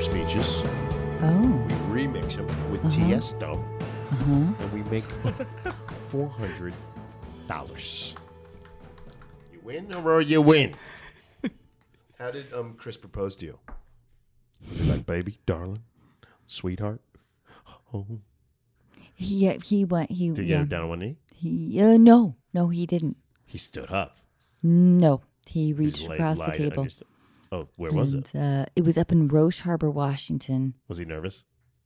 speeches. Oh. We remix them with Tiesto. And we make $400. You win or you win. How did Chris propose to you? Was he like, baby, darling, sweetheart? Oh. He went. Did he get down on one knee? No, he didn't. He stood up. No, he reached across the table. Oh, where was it? It was up in Roche Harbor, Washington. Was he nervous?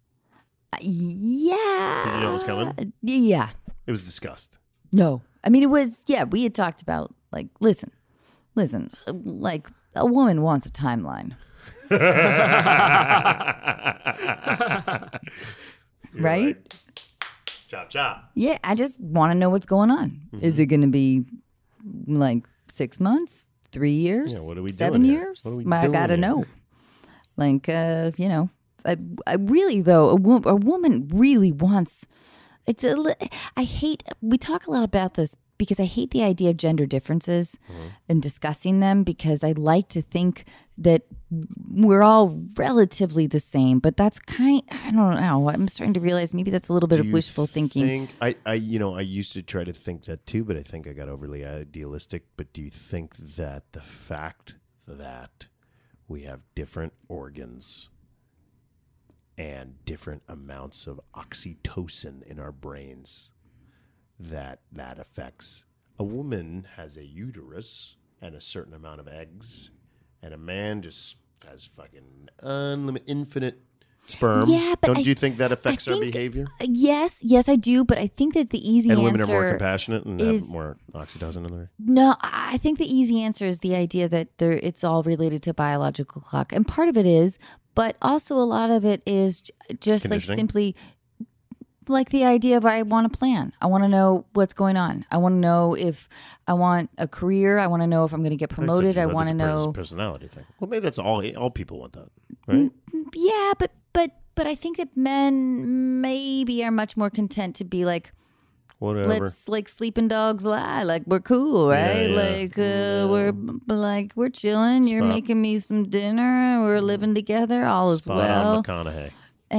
Yeah. Did you know it was coming? Yeah. It was discussed. No. I mean, it was, we had talked about, like, listen, like, a woman wants a timeline. right? Chop, chop. Yeah, I just want to know what's going on. Mm-hmm. Is it going to be, like, 6 months? 3 years? Yeah, what are we 7 doing years? What are we I doing gotta here? know. Like, I really, though, a woman really wants. We talk a lot about this because I hate the idea of gender differences and discussing them, because I like to think that we're all relatively the same, but that's I don't know. I'm starting to realize maybe that's a little bit of wishful thinking. I used to try to think that too, but I think I got overly idealistic. But do you think that the fact that we have different organs and different amounts of oxytocin in our brains, that affects a woman has a uterus and a certain amount of eggs, and a man just has fucking infinite sperm? Yeah, but don't you think that affects our behavior? Yes, I do. But I think that the easy answer, women are more compassionate and have more oxytocin in there. No, I think the easy answer is the idea that it's all related to biological clock, and part of it is, but also a lot of it is just like simply like the idea of I want to plan. I want to know what's going on. I want to know if I want a career. I want to know if I'm going to get promoted. I want to know personality thing. Well, maybe that's all people want that, right? Yeah, but I think that men maybe are much more content to be like, whatever. Let's like sleeping dogs lie. Like we're cool, right? Yeah. We're chilling. You're making me some dinner. We're living together. All is well. McConaughey.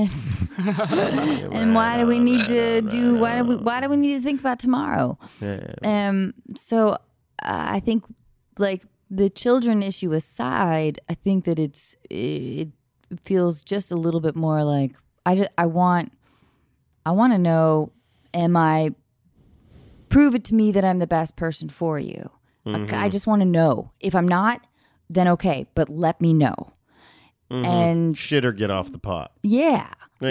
And why do we need to do? Why do we need to think about tomorrow? So I think, like, the children issue aside, I think that it feels just a little bit more like I want to know, prove it to me that I'm the best person for you. Mm-hmm. I just want to know. If I'm not, then okay, but let me know. Mm-hmm. And shit or get off the pot. Yeah.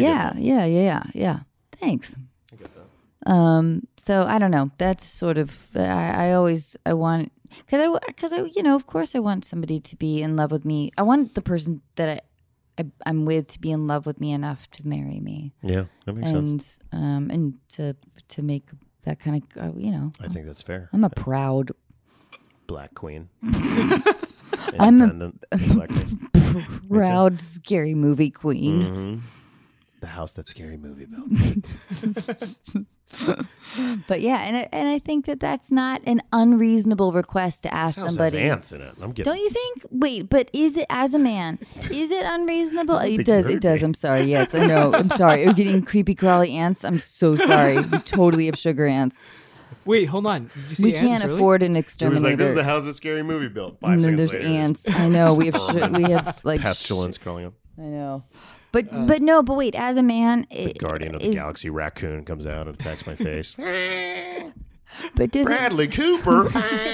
Thanks. I get that. So I don't know. That's sort of I want, because I of course I want somebody to be in love with me. I want the person that I'm with to be in love with me enough to marry me. Yeah, that makes sense. And to make that kind of I think that's fair. I'm a proud black queen. I'm a black queen. Proud scary movie queen. Mm-hmm. The house that Scary Movie built. But yeah, and I think that that's not an unreasonable request to ask somebody. Has ants in it. I'm getting. Don't you think? Wait, but is it, as a man, is it unreasonable? It does. I'm sorry. Yes, I know. I'm sorry. Are you getting creepy crawly ants? I'm so sorry. We totally have sugar ants. Wait, hold on. Did you say we ants, can't really? afford an exterminator. It was like, this is the house that Scary Movie built. 5 and then seconds there's later, ants. I know. We have like pestilence crawling up. I know. But wait, as a man, the Guardian of the Galaxy raccoon comes out and attacks my face. But does Bradley Cooper.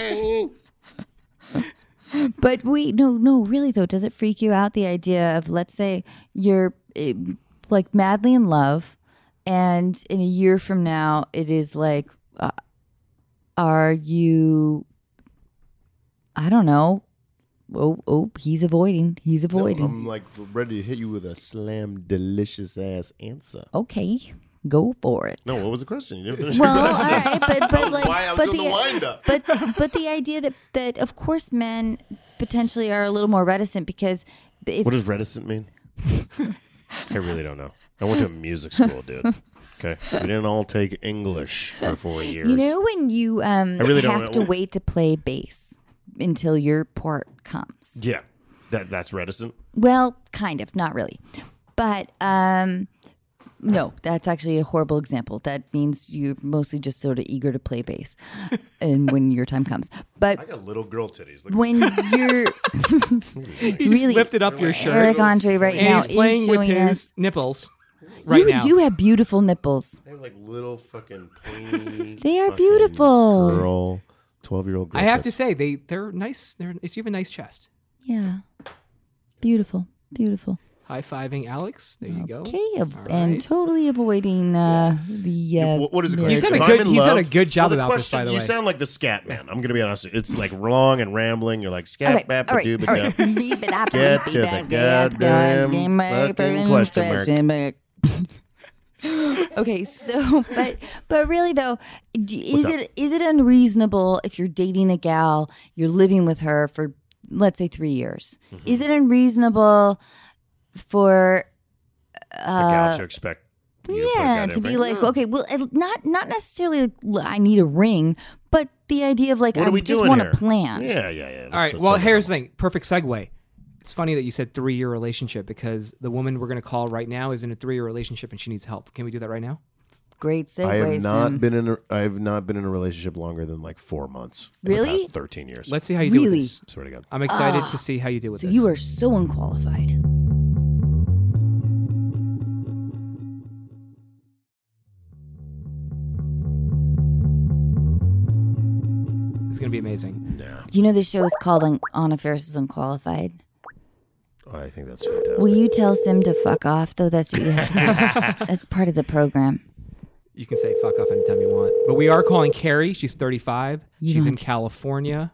But really though, does it freak you out, the idea of, let's say you're like madly in love, and in a year from now it is like, are you? I don't know. Oh, he's avoiding. No, I'm like ready to hit you with a slam delicious ass answer. Okay, go for it. No, what was the question? You didn't finish well, your all question. right, I was doing the wind up. But the idea that of course men potentially are a little more reticent, because what does reticent mean? I really don't know. I went to music school, dude. Okay, we didn't all take English for 4 years. You know when you really have to wait to play bass until your part comes. Yeah, that's reticent. Well, kind of, not really. But no, that's actually a horrible example. That means you're mostly just sort of eager to play bass and when your time comes. But I got little girl titties. Look when you're He really just lifted up your shirt. Eric Andre right and now he's playing is with showing his us nipples right you now. do have beautiful nipples. They have like little fucking pointy. They are fucking beautiful. Girl, 12-year-old girl. I have to tits. say they're nice. You have a nice chest. Yeah. Beautiful. Beautiful. High-fiving Alex. There you go. Okay, All and right. totally avoiding the. What is it? He's If done a I'm good- in he's done a love- good job well, the about this, question, by the You way. sound like the scat man. I'm gonna be honest. It's like long and rambling. You're like scat bap all right. dooba Get to the goddamn fucking question mark. Okay, so but really though, What's up? is it unreasonable if you're dating a gal, you're living with her for let's say 3 years? Mm-hmm. Is it unreasonable for The gal should expect. you to put a yeah, goddamn to be ring. like, okay, well, not necessarily I need a ring, but the idea of like What I are we just doing want here? to plan. Yeah. All right. Well, here's the thing. Perfect segue. It's funny that you said 3-year relationship because the woman we're going to call right now is in a 3-year relationship and she needs help. Can we do that right now? Great segue. I have not Sim. been in. I have not been in a relationship longer than like 4 months. In Really? the past 13 years. Let's see how you do with Really? this. Swear to God. I'm excited to see how you do with So this. you are so unqualified. It's going to be amazing. Yeah. You know the show is called Anna Faris is Unqualified. Oh, I think that's fantastic. Will you tell Sim to fuck off though? That's what you have to do. That's part of the program. You can say fuck off anytime you want. But we are calling Carrie. She's 35. You She's don't in have to- California.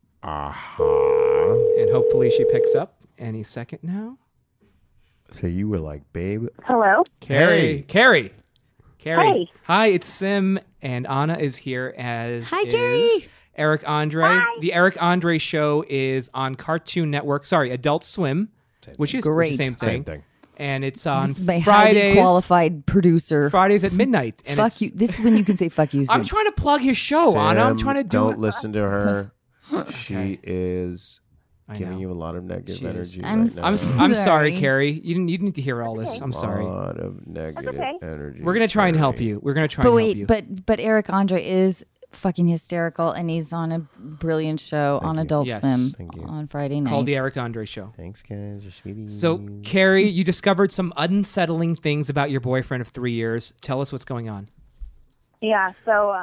Uh-huh. And hopefully she picks up any second now. So you were like, babe. Hello. Carrie. Carrie. Hey. Hi, it's Sim, and Anna is here as Hi, is Carrie. Eric Andre. Hi. The Eric Andre show is on Cartoon Network. Sorry, Adult Swim, which is Great. the same Same thing. thing. And it's on This is my highly Fridays. qualified producer. Fridays at midnight. And Fuck it's, you. This is when you can say fuck you. I'm Sim. trying to plug his show, Anna. I'm Sam, trying to do Don't it. listen to her. She is I giving know. you a lot of negative She is. energy I'm right now. I'm Sorry. sorry, Carrie. You need to hear all this. I'm a sorry. lot of negative okay. energy. We're gonna try and help Carrie. you. We're gonna try But and help wait, you. but Eric Andre is fucking hysterical, and he's on a brilliant show on you. Adult Yes. Swim Thank you. on Friday night. Called the Eric Andre show. Thanks, guys. You're sweeties. So, Carrie, you discovered some unsettling things about your boyfriend of 3 years. Tell us what's going on. Yeah. So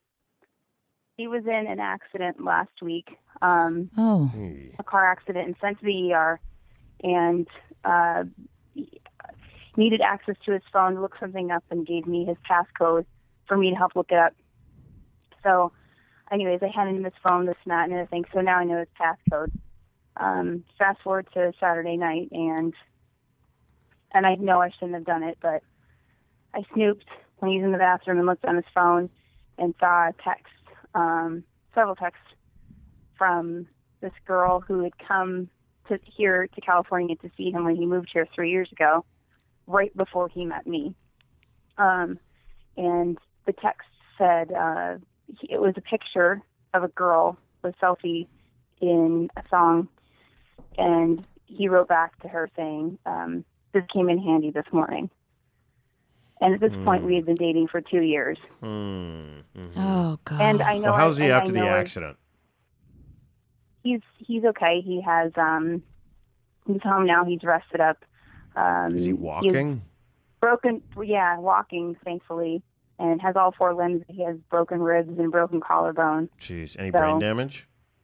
he was in an accident last week, Oh, Hey. a car accident, and sent to the ER, and he needed access to his phone to look something up, and gave me his passcode for me to help look it up. So, anyways, I handed him his phone, this and that, and everything. So now I know his passcode. Fast forward to Saturday night, and I know I shouldn't have done it, but I snooped when he was in the bathroom and looked on his phone and saw a text, several texts from this girl who had come here to California to see him when he moved here 3 years ago, right before he met me. And the text said it was a picture of a girl with a selfie in a song, and he wrote back to her saying, this came in handy this morning. And at this point, we had been dating for 2 years. oh God. And I know. Well, how's he and I after the know accident? He's okay. He has he's home now. He's rested up. Is he He has walking? broken, yeah, walking, thankfully, and has all 4 limbs. He has broken ribs and broken collarbone. Jeez. Any So- brain damage?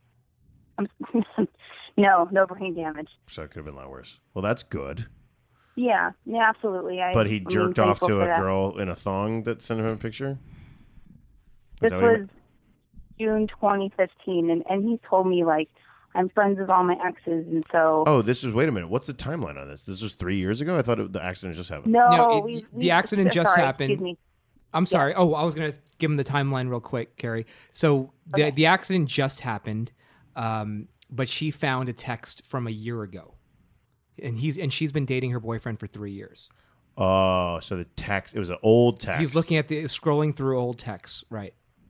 No brain damage. So it could have been a lot worse. Well, that's good. Yeah, absolutely. But he jerked off thankful to for a that. girl in a thong that sent him a picture? This that what he was June 2015, and he told me, like, I'm friends with all my exes, and so... Oh, this is, wait a minute. What's the timeline on this? This was 3 years ago? I thought the accident just happened. No, No, we- the accident just sorry, happened. Excuse me. I'm sorry. Oh, I was going to give him the timeline real quick, Carrie. So the accident just happened, but she found a text from a year ago. And she's been dating her boyfriend for 3 years. Oh, so the text, it was an old text. He's looking at scrolling through old texts, right?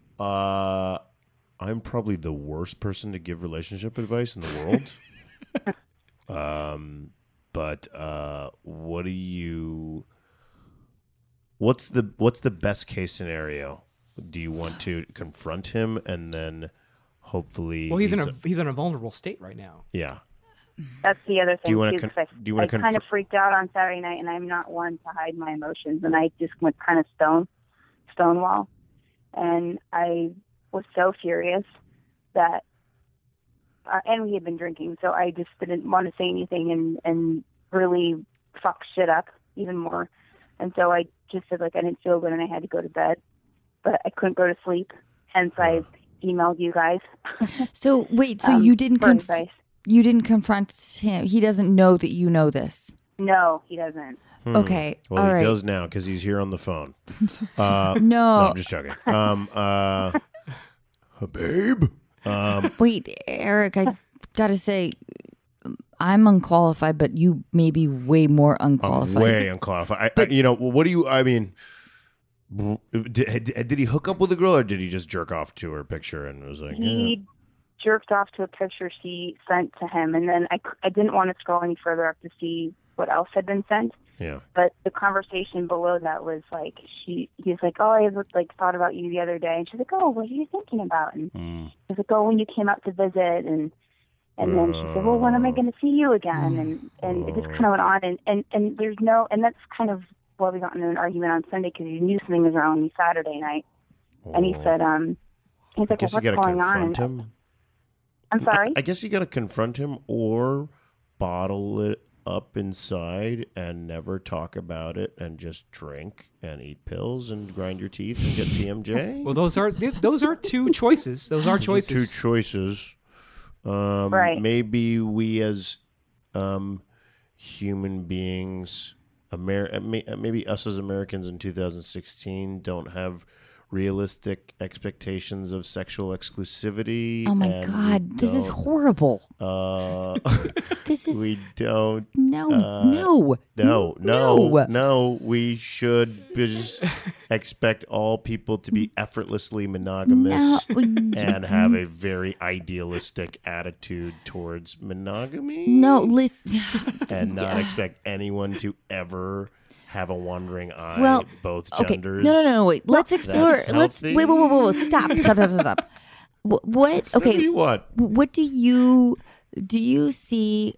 I'm probably the worst person to give relationship advice in the world. but what's the best case scenario? Do you want to confront him and then hopefully? Well, he's in a vulnerable state right now. Yeah. That's the other thing. Do you want to? I kind of freaked out on Saturday night, and I'm not one to hide my emotions, and I just went kind of stonewall, and I was so furious that, and we had been drinking, so I just didn't want to say anything and really fuck shit up even more, and so I just said like I didn't feel good and I had to go to bed, but I couldn't go to sleep, hence I emailed you guys. So wait, so you didn't you didn't confront him. He doesn't know that you know this. No, he doesn't. Okay. Well, all he right. does now because he's here on the phone. No, I'm just joking. Babe. Wait, Eric, I gotta say, I'm unqualified, but you may be way more unqualified. I'm way unqualified. What do you? I mean, did he hook up with a girl, or did he just jerk off to her picture and was like? He jerked off to a picture she sent to him, and then I didn't want to scroll any further up to see what else had been sent. Yeah. But the conversation below that was like he's like, oh, I thought about you the other day, and she's like, oh, what are you thinking about? And he's like, oh, when you came out to visit, and then she said, well, when am I going to see you again? And it just kind of went on, and there's no, and that's kind of why we got into an argument on Sunday, because he knew something was wrong Saturday night, and he said, he's like, well, what's going on? Him. I'm sorry? I guess you got to confront him or bottle it up inside and never talk about it and just drink and eat pills and grind your teeth and get TMJ. Well, those are two choices. Those are choices. Two choices. Right. Maybe we as human beings, maybe us as Americans in 2016 don't have realistic expectations of sexual exclusivity. Oh my God, this is horrible. This is we don't. No. We should just expect all people to be effortlessly monogamous and have a very idealistic attitude towards monogamy. No, listen, and not expect anyone to ever have a wandering eye, both genders. No, wait. Let's explore. Let's wait. Stop. What? Okay. You what? What do you see?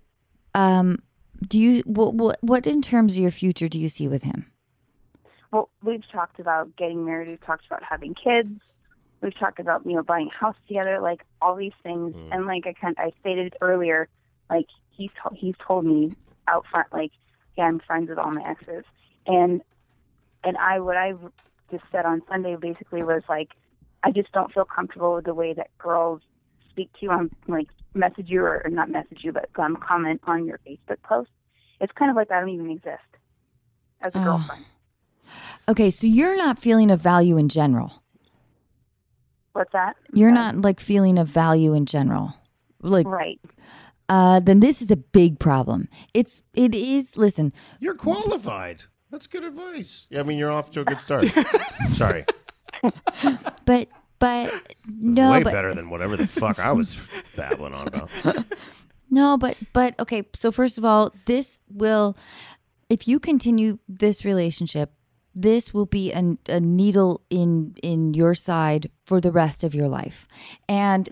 What in terms of your future do you see with him? Well, we've talked about getting married. We've talked about having kids. We've talked about buying a house together, like all these things. And like I stated earlier, like he's told me out front, like, yeah, I'm friends with all my exes. And what I just said on Sunday basically was like, I just don't feel comfortable with the way that girls speak to you. I'm like message you or not message you, but comment on your Facebook post. It's kind of like I don't even exist as a girlfriend. Okay, so you're not feeling of value in general. What's that? You're not like feeling of value in general, like right. Then this is a big problem. It is. Listen, you're qualified. That's good advice. Yeah, I mean, you're off to a good start. Sorry. But no. Way better than whatever the fuck I was babbling on about. No, but okay. So first of all, this will, if you continue this relationship, this will be a needle in your side for the rest of your life, and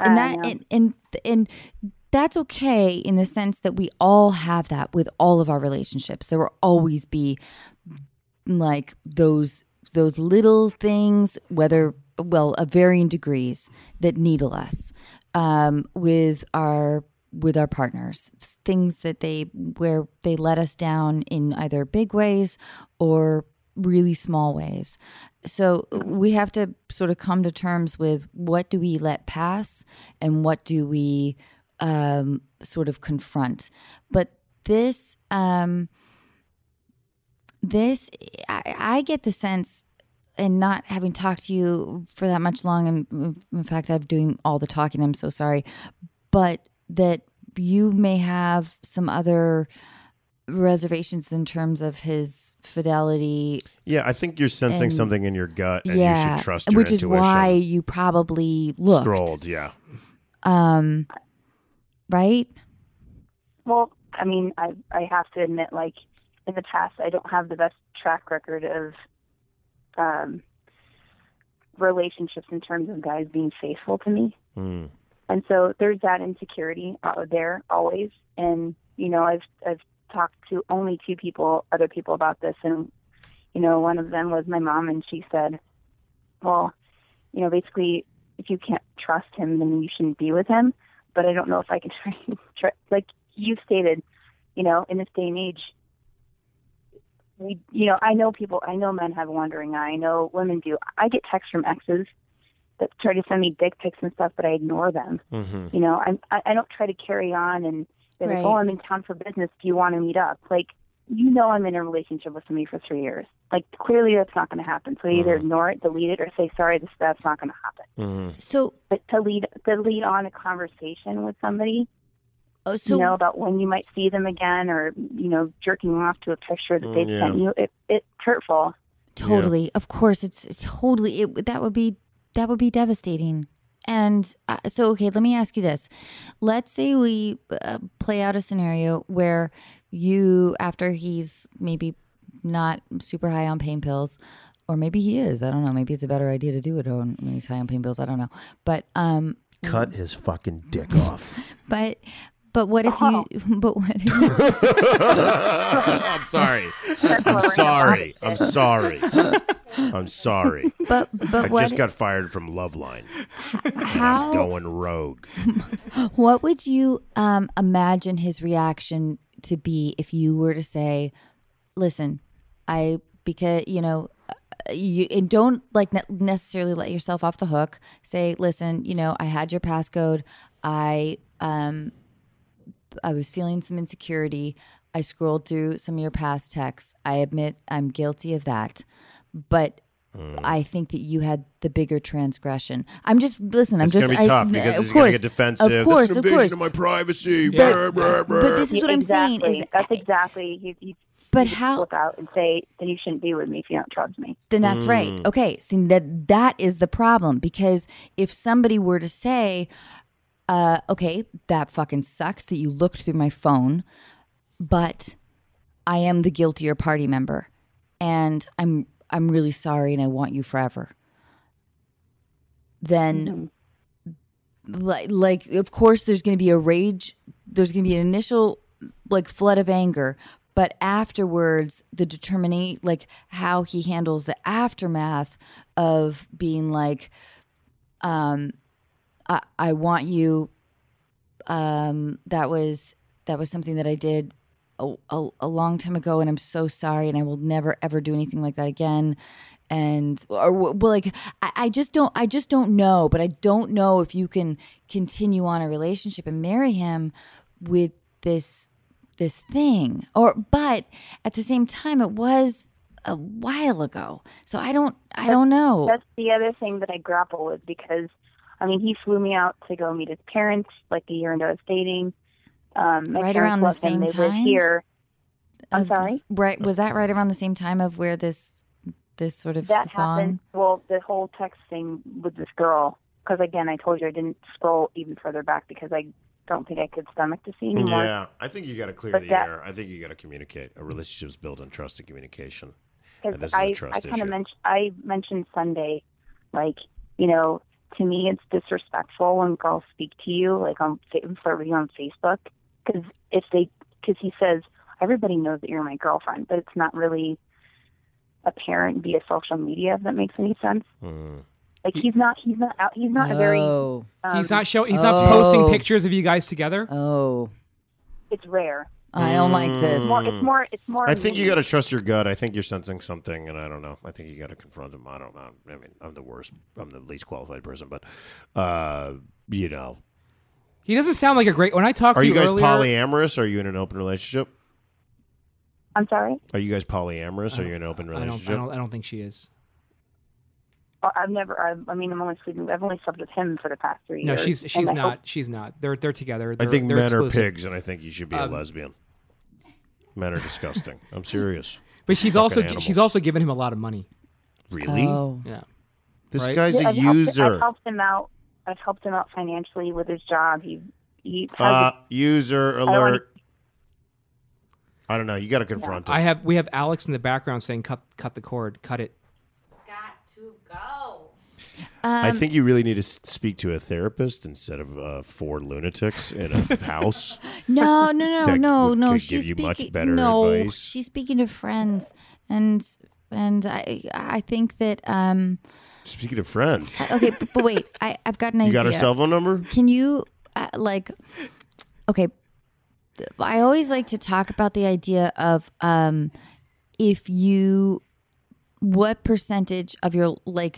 that's okay in the sense that we all have that with all of our relationships. There will always be like those little things, of varying degrees, that needle us with our partners. It's things that where they let us down in either big ways or really small ways. So we have to sort of come to terms with what do we let pass and what do we sort of confront. But I get the sense, and not having talked to you for that much long, and in fact, I'm doing all the talking, I'm so sorry, but that you may have some other reservations in terms of his fidelity. Yeah, I think you're sensing something in your gut, and you should trust your intuition. Which is why you probably looked. Scrolled, yeah. Right? Well, I mean, I have to admit, like, in the past, I don't have the best track record of relationships in terms of guys being faithful to me. Mm. And so there's that insecurity there always. And, you know, I've talked to only other people about this. And, you know, one of them was my mom, and she said, well, you know, basically, if you can't trust him, then you shouldn't be with him. But I don't know if I can try like you stated, you know, in this day and age, I know men have a wandering eye. I know women do. I get texts from exes that try to send me dick pics and stuff, but I ignore them. Mm-hmm. You know, I don't try to carry on and be like, oh, I'm in town for business. Do you want to meet up? Like, you know, I'm in a relationship with somebody for 3 years. Like, clearly that's not going to happen. So either ignore it, delete it, or say, sorry, that's not going to happen. Mm-hmm. So, but to lead on a conversation with somebody, you know, about when you might see them again, or, you know, jerking off to a picture that they've sent you, it's hurtful. Totally. Yeah. Of course, it's totally, that would be devastating. And so, okay, let me ask you this. Let's say we play out a scenario where you, after he's maybe not super high on pain pills, or maybe he is, I don't know, maybe it's a better idea to do it when he's high on pain pills, I don't know. But cut his fucking dick off. But what if you? But what? If you, I'm sorry. I'm sorry. But I just got fired from Loveline. How? I'm going rogue. What would you imagine his reaction to be if you were to say, "Listen, because you know." And don't like necessarily let yourself off the hook. Say, "Listen, you know, I had your passcode. I was feeling some insecurity. I scrolled through some of your past texts. I admit I'm guilty of that. But I think that you had the bigger transgression." I'm just, listen, it's going to be tough because he's going to get defensive. Of course, that's an invasion of my privacy. Yeah. But this is what I'm saying. That's exactly. But how? Look out and say, then you shouldn't be with me if you don't trust me. Then that's right. Okay. See, that is the problem, because if somebody were to say, okay, that fucking sucks that you looked through my phone, but I am the guiltier party member, and I'm really sorry, and I want you forever. Then, like, of course, there's going to be a rage. There's going to be an initial like flood of anger, but afterwards, the determination, like how he handles the aftermath of being like, I want you. That was something that I did a long time ago, and I'm so sorry, and I will never ever do anything like that again. And I just don't know, but I don't know if you can continue on a relationship and marry him with this thing, but at the same time, it was a while ago, so I don't know. That's the other thing that I grapple with, because I mean, he flew me out to go meet his parents like a year into us dating. Right around the same time? They live here. I'm sorry? Right. Was that right around the same time of where this sort of that happened? Well, the whole text thing with this girl, because again, I told you I didn't scroll even further back because I don't think I could stomach to see anymore. Yeah, I think you got to clear the air. I think you got to communicate. A relationship's built on trust and communication. And this is a trust issue. I mentioned Sunday, like, you know, to me, it's disrespectful when girls speak to you, like flirt with you on Facebook, because he says everybody knows that you're my girlfriend, but it's not really apparent via social media. If that makes any sense. Like he's not a very. He's not posting pictures of you guys together. Oh, it's rare. I don't like this. It's more. I think you got to trust your gut. I think you're sensing something, and I don't know. I think you got to confront him. I don't know. I mean, I'm the worst. I'm the least qualified person, but you know, he doesn't sound like a great. When I talked to you earlier, are you guys polyamorous? Are you in an open relationship? I'm sorry. Are you guys polyamorous? Are you in an open relationship? I don't think she is. I'm only sleeping. I've only slept with him for the past 3 years. No, she's not. She's not. They're together. I think they're men exclusive. are pigs, and I think you should be a lesbian. Men are disgusting. I'm serious. But she's also given him a lot of money. Really? Oh. Yeah. This guy's a user. I've helped him out. I've helped him out financially with his job. He user alert. I don't know. You got to confront him. We have Alex in the background saying, "Cut the cord, cut it." Got to go. I think you really need to speak to a therapist instead of 4 lunatics in a house. No. Could She's give you speaking, much better advice. She's speaking to friends, and I think that. Speaking of friends, Okay, but wait, I've got an idea. you got her cell phone number? Can you Okay, I always like to talk about the idea of what percentage of your like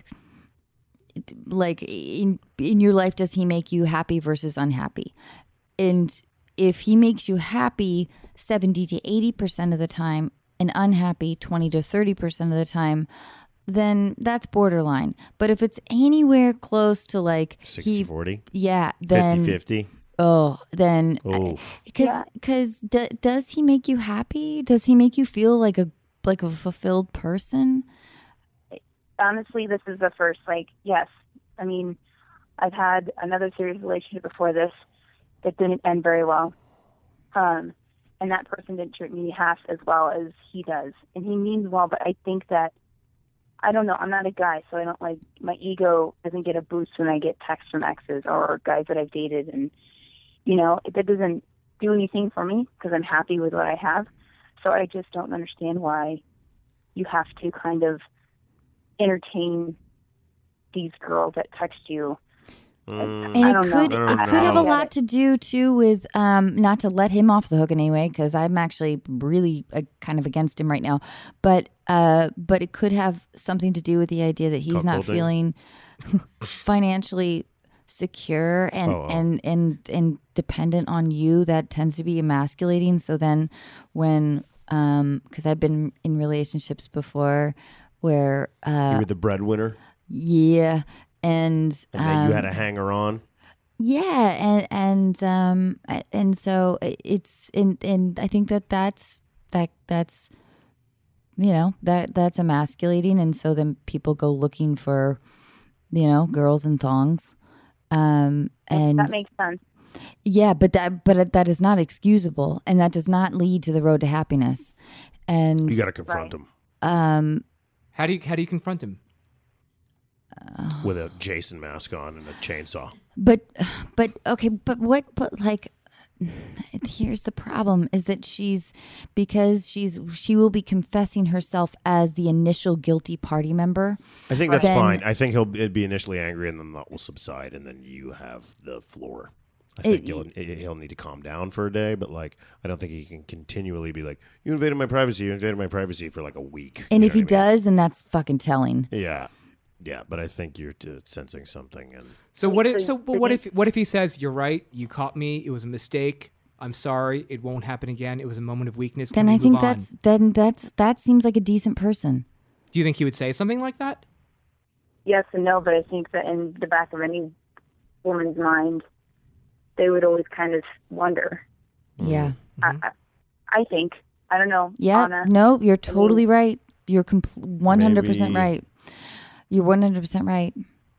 in your life does he make you happy versus unhappy? And if he makes you happy 70 to 80% of the time and unhappy 20 to 30% of the time, then that's borderline. But if it's anywhere close to like 60-40? Yeah, then 50-50? Oh, then because does he make you happy? Does he make you feel like a fulfilled person? Honestly, this is the first, yes. I mean, I've had another serious relationship before this that didn't end very well. And that person didn't treat me half as well as he does. And he means well, but I think that, I don't know, I'm not a guy, so I don't my ego doesn't get a boost when I get texts from exes or guys that I've dated. And, that doesn't do anything for me because I'm happy with what I have. So I just don't understand why you have to kind of entertain these girls that text you. And it could have a lot to do too with not to let him off the hook in any way, because I'm actually really kind of against him right now, but it could have something to do with the idea that he's not feeling financially secure and dependent on you. That tends to be emasculating. So then when because I've been in relationships before where you were the breadwinner. Yeah. And then you had a hanger on. Yeah, and so it's and I think that's that's emasculating, and so then people go looking for girls in thongs, and that makes sense. Yeah, but that is not excusable, and that does not lead to the road to happiness. And you got to confront him. How do you confront him? With a Jason mask on and a chainsaw. But here's the problem is that she will be confessing herself as the initial guilty party member. I think that's fine. I think he'll be initially angry and then that will subside and then you have the floor. I think he'll need to calm down for a day, but I don't think he can continually be like, you invaded my privacy for a week. And if he does, then that's fucking telling. Yeah. Yeah, but I think you're sensing something. And so what if he says, "You're right, you caught me. It was a mistake. I'm sorry. It won't happen again. It was a moment of weakness." Then I think that seems like a decent person. Do you think he would say something like that? Yes and no, but I think that in the back of any woman's mind, they would always kind of wonder. Yeah, I think. I don't know. Yeah, Anna. No, you're totally right. You're 100% right. You're 100% right.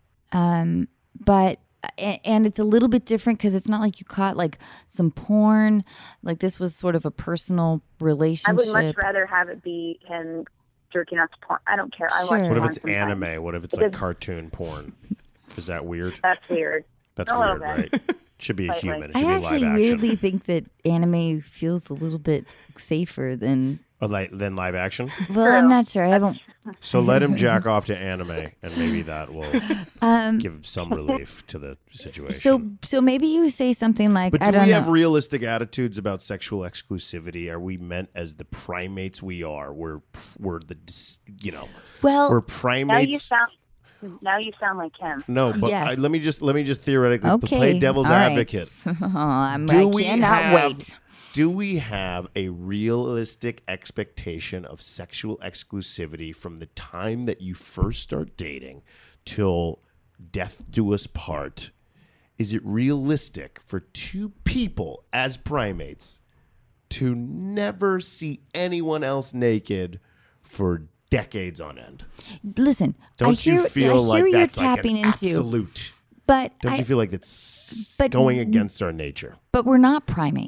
But it's a little bit different because it's not like you caught some porn. This was sort of a personal relationship. I would much rather have it be him jerking off to porn. I don't care. Sure. I what if it's anime? What if it's cartoon porn? Is that weird? That's weird. That's weird, right? Should be a human. It should I be live actually action. weirdly think that anime feels a little bit safer than live action. Well, I'm not sure. I haven't. So let him jack off to anime, and maybe that will give some relief to the situation. So maybe you say something like, but I don't know. Do we have realistic attitudes about sexual exclusivity? Are we meant as the primates we are? We're the Well, we're primates. Now you sound like him. No, but Yes. let me just theoretically play Okay. devil's All right. advocate. I cannot wait. Do we have a realistic expectation of sexual exclusivity from the time that you first start dating till death do us part? Is it realistic for two people as primates to never see anyone else naked for decades on end? Listen, Don't you feel like that's tapping an into absolute? But Don't you feel like it's going against our nature? But we're not primates.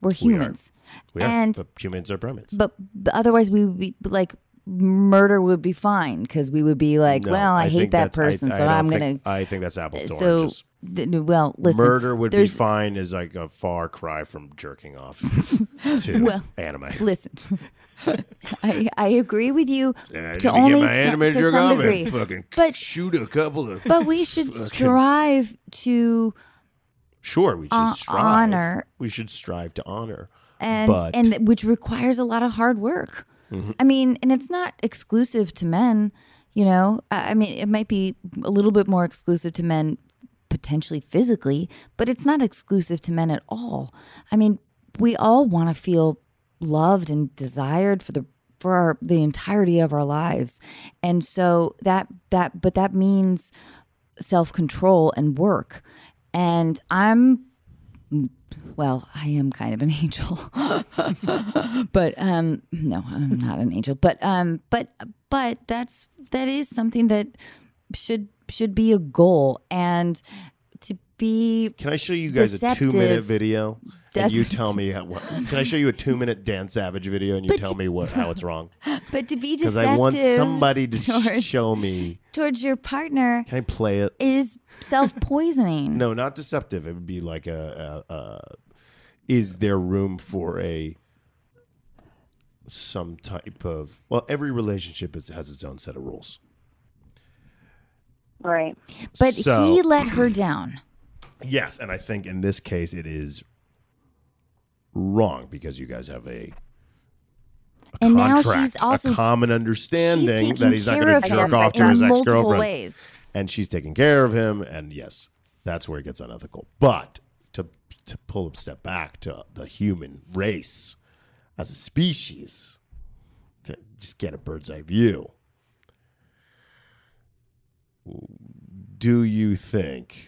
We're humans. We are. And But humans are primates. but otherwise we would be like murder would be fine because we would be like, No, well, I hate think that that's- person, I so don't I'm think- gonna. I think that's apples to So oranges. well, listen. Murder would be there's- fine is like a far cry from jerking off to Well, anime. Listen, I agree with you Yeah, to let me only get my anime to jerk some off degree. and fucking But- shoot a couple of. But we should fucking- strive to Sure, we should strive. honor. We should strive to honor. and which requires a lot of hard work. Mm-hmm. I mean, and it's not exclusive to men. You know, I mean, it might be a little bit more exclusive to men potentially physically, but it's not exclusive to men at all. I mean, we all want to feel loved and desired for the entirety of our lives, and so that means self-control and work. And I am kind of an angel, but no, I'm not an angel. But that is something that should be a goal, and to be. Can I show you guys deceptive a 2-minute video? And you doesn't- tell me can I show you a 2-minute Dan Savage video and you tell me how it's wrong? But to be Because deceptive I want somebody to towards- show me. towards your partner Can I play it? is self-poisoning. No, not deceptive. It would be like is there room for some type of, well, every relationship has its own set of rules. Right. But So- he let her down. Yes, and I think in this case it is wrong because you guys have a And now contract, she's also a common understanding she's that he's not taking going care to of jerk him off to in his multiple ex-girlfriend. ways. And she's taking care of him, and yes, that's where it gets unethical. But to pull a step back to the human race as a species, to just get a bird's eye view, do you think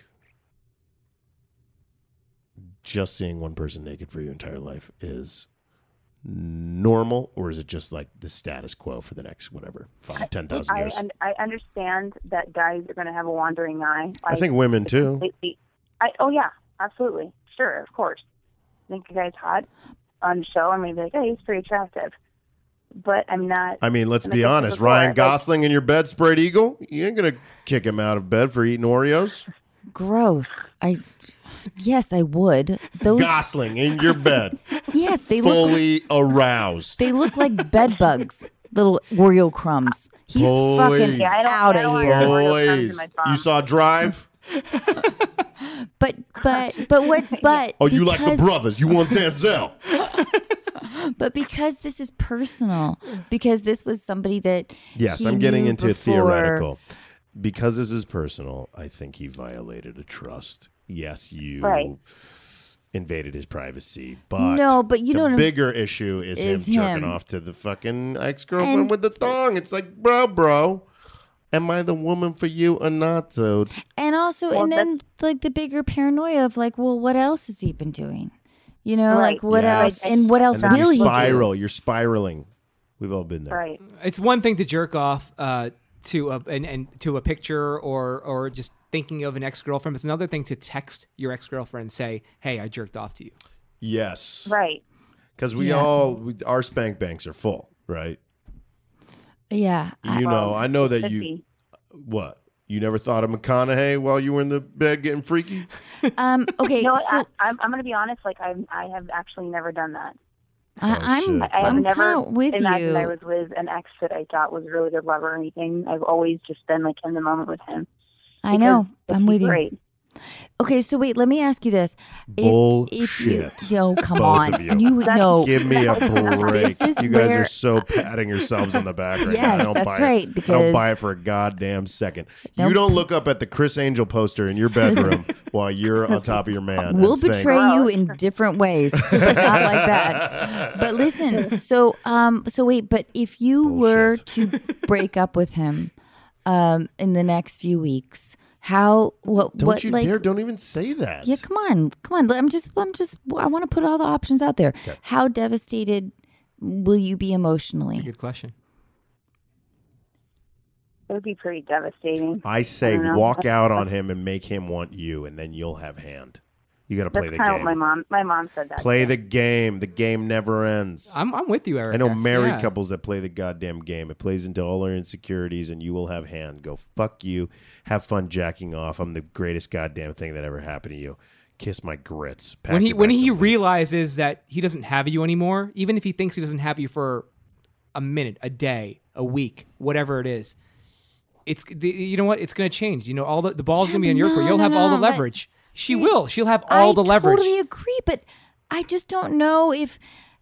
just seeing one person naked for your entire life is normal, or is it just like the status quo for the next, whatever, 10,000 years? I understand that guys are going to have a wandering eye. I think women too. Oh, yeah, absolutely. Sure, of course. I think a guy's hot on the show. I'm going to be like, hey, he's pretty attractive. But I'm not. I mean, let's I'm be not honest. before, Ryan like- Gosling in your bedspread eagle? You ain't going to kick him out of bed for eating Oreos. Gross. Yes, I would. Those Gosling in your bed, yes, they look fully aroused. they look like bed bugs, little Oreo crumbs. He's Please. fucking Yeah, I out don't of want here. Oreo crumbs in Please. my bomb. You saw Drive? But Oh, you like the because- brothers. You want Denzel. But because this is personal, because this was somebody that Yes, he I'm getting knew into before. theoretical. Because this is personal, I think he violated a trust. Yes, you Right. invaded his privacy, but No, but you the know what I'm bigger issue is him is jerking him. off to the fucking ex-girlfriend And- with the thong. It's like, bro, am I the woman for you or not, dude? And also, Well, and then like the bigger paranoia of like, well, what else has he been doing? You know, Right. like what Yes. else, and what else And then will you he spiral. You're spiraling. We've all been there. Right. It's one thing to jerk off to a picture or just thinking of an ex-girlfriend. It's another thing to text your ex-girlfriend and say, "Hey, I jerked off to you." Yes. Right. Because our spank banks are full, right? do? Yeah, You know, I know that Could you, be. what? You never thought of McConaughey while you were in the bed getting freaky? okay. You know what? So I'm going to be honest. Like I have actually never done that. I'm shit. I have I'm never kinda with imagined you. I was with an ex that I thought was a really good lover or anything. I've always just been like in the moment with him. I know. Because I'm he's with you. great. Okay, so wait, let me ask you this. If you, Bullshit. yo, come Both on. of you. know. Give me a break. This is You guys where- are so patting yourselves on the back right now. Yes, I don't that's buy right, it. I because- don't buy it for a goddamn second. You Nope. don't look up at the Chris Angel poster in your bedroom while you're on top of your man. We'll and think, betray you in different ways, but not like that. But listen, so wait, but if you were to break up with him in the next few weeks, what Don't you like dare! Don't even say that. yeah, come on. I'm just I want to put all the options out there. Okay. How devastated will you be emotionally? Good question. It would be pretty devastating. I say I don't know. walk out on him and make him want you, and then you'll have hand. You got to play the That's kind game. of what my mom said that. Play the game. The game never ends. I'm with you, Eric. I know married couples that play the goddamn game. It plays into all their insecurities, and you will have hand. Go fuck you. Have fun jacking off. I'm the greatest goddamn thing that ever happened to you. Kiss my grits. When he realizes that he doesn't have you anymore, even if he thinks he doesn't have you for a minute, a day, a week, whatever it is, you know what? It's going to change. You know, all the ball's going to be in your court. You'll have all the leverage. She will. She'll have all the leverage. I totally agree, but I just don't know if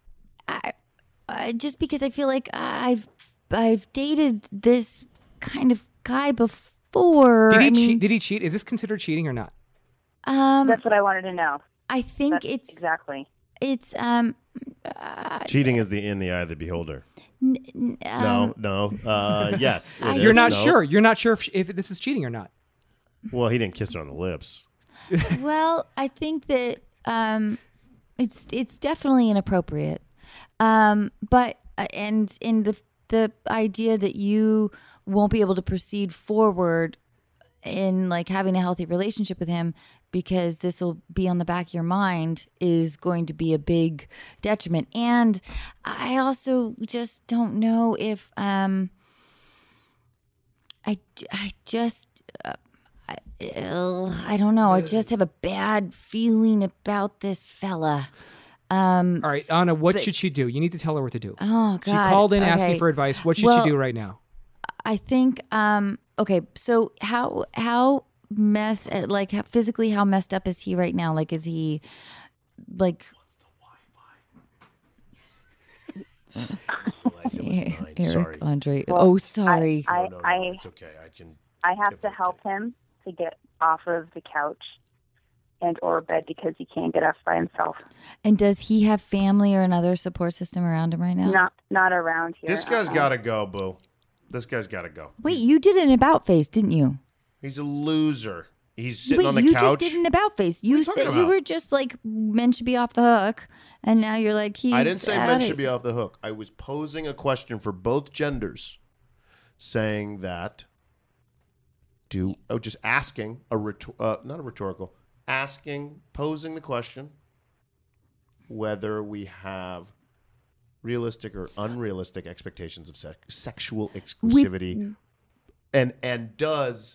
just because I feel like I've dated this kind of guy before. Did he cheat? Is this considered cheating or not? That's what I wanted to know. I think That's exactly. It's cheating is in the eye of the beholder. No. Yes. You're not sure. You're not sure if this is cheating or not. Well, he didn't kiss her on the lips. Well, I think that it's definitely inappropriate. But and in the idea that you won't be able to proceed forward in like having a healthy relationship with him because this will be on the back of your mind is going to be a big detriment. And I also just don't know if I don't know. I just have a bad feeling about this fella. All right, Anna, what should she do? You need to tell her what to do. Oh, God. She called in asking for advice. What should she do right now? I think, okay, so how physically, how messed up is he right now? Like, is he, like... What's the Wi-Fi? Eric, sorry. Andre. Well, sorry. No, it's okay. I have to help him to get off of the couch and or bed because he can't get up by himself. And does he have family or another support system around him right now? Not around here. This guy's got to go, boo. This guy's got to go. Wait, you did an about face, didn't you? He's a loser. He's sitting on the couch. You just did an about face. You said you were just like, men should be off the hook. And now you're like, I didn't say men should be off the hook. I was posing a question for both genders, saying that, just asking, not a rhetorical, posing the question whether we have realistic or unrealistic expectations of sexual exclusivity, and does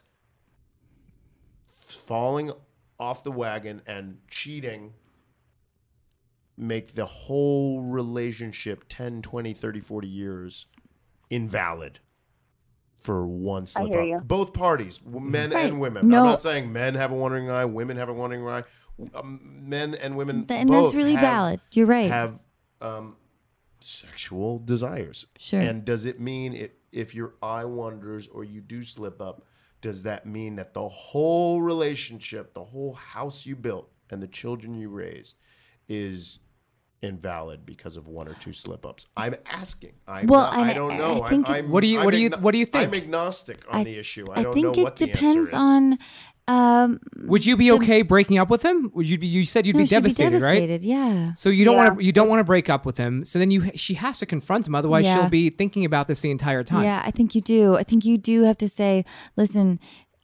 falling off the wagon and cheating make the whole relationship 10, 20, 30, 40 years invalid for one slip I hear up? you. Both parties, men and women. No. I'm not saying men have a wandering eye, women have a wandering eye. Men and women and both that's really valid. You're right. Have sexual desires. Sure. And does it mean if your eye wanders or you do slip up, does that mean that the whole relationship, the whole house you built and the children you raised is invalid because of one or two slip-ups? I'm asking. I don't know. What do you think? I'm agnostic on the issue. I don't think know what the answer is. it depends on. Would you be okay breaking up with him? You said you'd be devastated, right? Yeah. So you don't want to break up with him. So then she has to confront him, otherwise she'll be thinking about this the entire time. Yeah, I think you do. I think you do have to say, listen,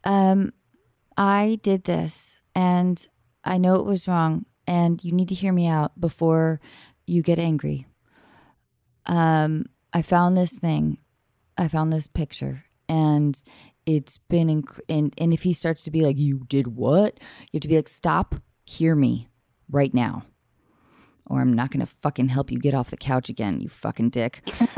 I did this and I know it was wrong and you need to hear me out before you get angry. I found this thing. I found this picture and it's been, and if he starts to be like, you did what? You have to be like, stop, hear me right now. Or I'm not going to fucking help you get off the couch again, you fucking dick.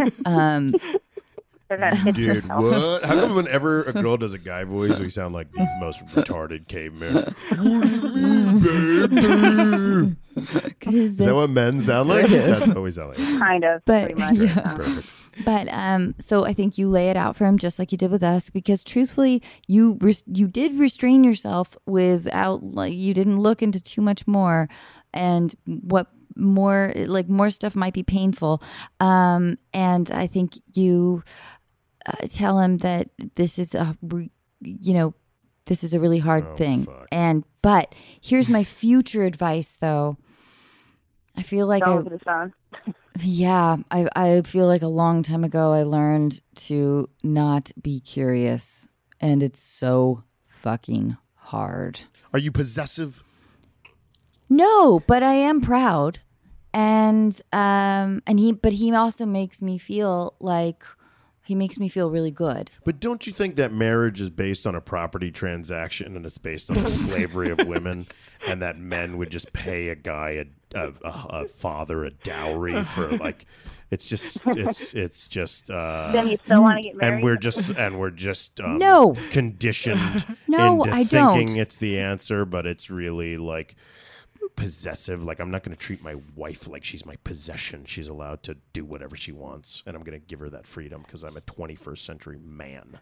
Dude, what? How come whenever a girl does a guy voice, we sound like the most retarded caveman? What do you mean, babe? Is that what men sound like? That's what we sound like. Kind of. But, pretty much. yeah. Perfect. But so I think you lay it out for him just like you did with us, because truthfully, you did restrain yourself without, like, you didn't look into too much more, and what more stuff might be painful. And I think you tell him that this is this is a really hard thing. Fuck. But here's my future advice, though. I feel like yeah, I feel like a long time ago I learned to not be curious, and it's so fucking hard. Are you possessive? No, but I am proud. And he also makes me feel like really good. But don't you think that marriage is based on a property transaction and it's based on the slavery of women, and that men would just pay a guy a father a dowry for like it's just Then you still want to get married? and we're just No. conditioned No, into I thinking don't. it's the answer, but it's really like possessive. Like, I'm not going to treat my wife like she's my possession. She's allowed to do whatever she wants, and I'm going to give her that freedom because I'm a 21st century man.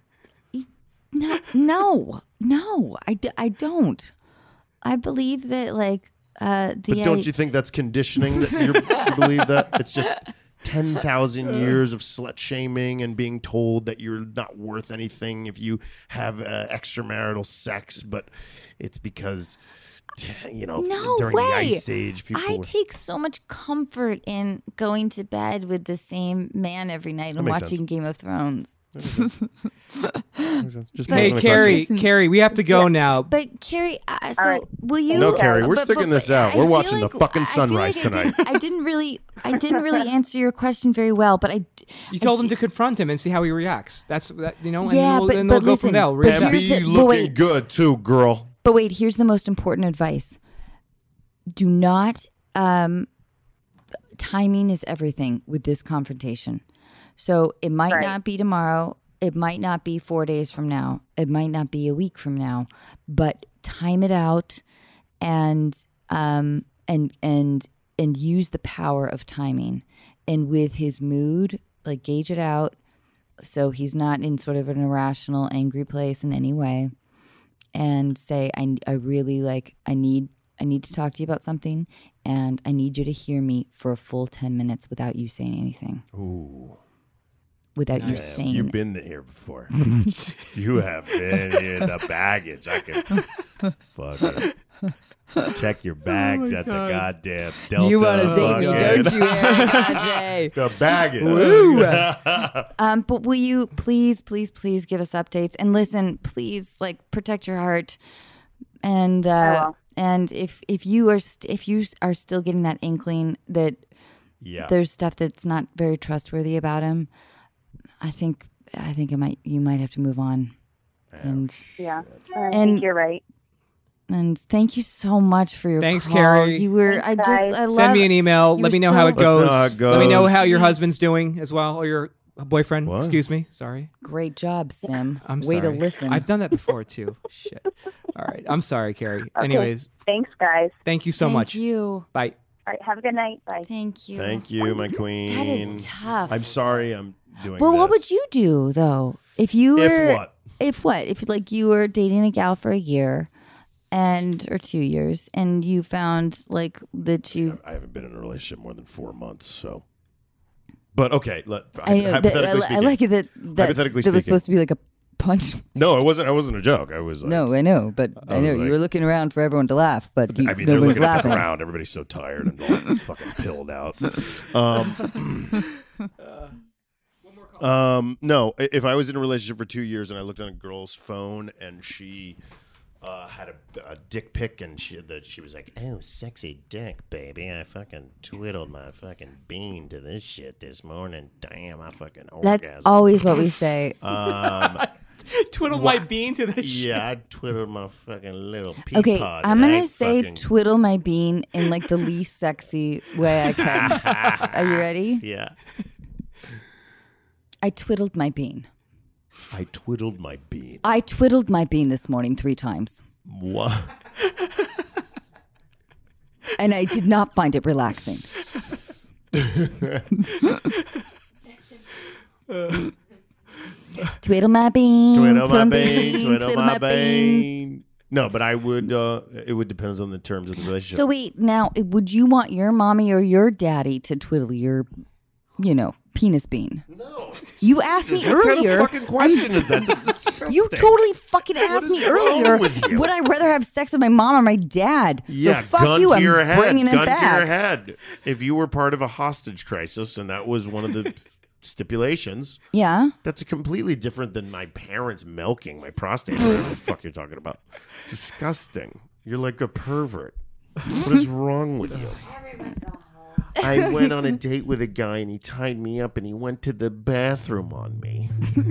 No, I don't. I believe that But don't you think that's conditioning that you believe that? It's just 10,000 years of slut shaming and being told that you're not worth anything if you have extramarital sex, but it's because, No during way. the Ice Age, people were... take so much comfort in going to bed with the same man every night and makes watching sense. Game of Thrones. Just Hey, answer my Carrie, question. Carrie, we have to go now. But Carrie, All right. will you? No, Carrie, we're but- sticking this out. I We're feel watching the fucking I feel sunrise tonight. I didn't really answer your question very well, but You told him to confront him and see how he reacts. That's that, and Yeah, we'll, but- and they'll but go from listen, there. but Raise And up. here's be the- looking wait. good, too, girl. But wait, here's the most important advice. Do not timing is everything with this confrontation. So it might Right. not be tomorrow. It might not be 4 days from now. It might not be a week from now. But time it out and use the power of timing. And with his mood, like gauge it out so he's not in sort of an irrational, angry place in any way. And say, I really I need to talk to you about something, and I need you to hear me for a full 10 minutes without you saying anything. Ooh. Without you Nice. saying You've been here before. You have been in the baggage. I can fucking check your bags at the goddamn Delta. You want to date me, fucking- don't you, Eric? The baggage. Woo. But will you please give us updates, and listen, please, protect your heart, and I will. and if you are still getting that inkling that Yeah. there's stuff that's not very trustworthy about him, I think you might have to move on. And Yeah, I And- think you're right. thank you so much for your Thanks, call. Carrie. You were Thanks, guys. I love Send me an email. you Let were me know how it so- Let us know goes. how it Let me know goes. how your Sweet. husband's doing as well, or your boyfriend. What? Excuse me. Sorry. Great job, Sim. I'm Way sorry. to listen. I've done that before too. Shit. All right. I'm sorry, Carrie. Anyways, Thanks, guys. thank you so Thank much. you. Bye. All right, have a good night. Bye. Thank you. Thank you, my queen. That is tough. I'm sorry I'm doing Well, what this. would you do though if you were? If what? If what? If you were dating a gal for a year, or 2 years, and you found that you. I haven't been in a relationship more than 4 months, so. But okay, I know. hypothetically I speaking. like it that Hypothetically that was speaking. supposed to be like a punch. No, it wasn't. I wasn't a joke. I was like, No, I know, but I I know was you like- were looking around for everyone to laugh, but I mean, no they're one's looking at laughing. the ground. Everybody's so tired and all it's fucking pilled out. No, if I was in a relationship for 2 years and I looked on a girl's phone and she had a dick pic and she was like, "Oh, sexy dick, baby! I fucking twiddled my fucking bean to this shit this morning. Damn, I fucking That's orgasm." always what we say. Twiddle my bean to the shit. Yeah, I twiddled my fucking little pea Okay, pod. I'm and gonna I say fucking- twiddle my bean in the least sexy way I can. Are you ready? Yeah. I twiddled my bean. I twiddled my bean. I twiddled my bean this morning 3 times, What? and I did not find it relaxing. Twiddle my bean. Twiddle my bean. Twiddle my bean. No, but I would. It would depend on the terms of the relationship. So wait, now would you want your mommy or your daddy to twiddle your, penis bean? no. You asked me What earlier. kind of fucking question is that? That's disgusting. You totally fucking asked is me wrong earlier. with you? Would I rather have sex with my mom or my dad? Yeah, so fuck gun you. to I'm your head. bringing it Gun back. to your head. If you were part of a hostage crisis and that was one of the stipulations, Yeah. that's completely different than my parents milking my prostate. Whatever the fuck you're talking about. It's disgusting. You're like a pervert. What is wrong with you? I went on a date with a guy and he tied me up and he went to the bathroom on me.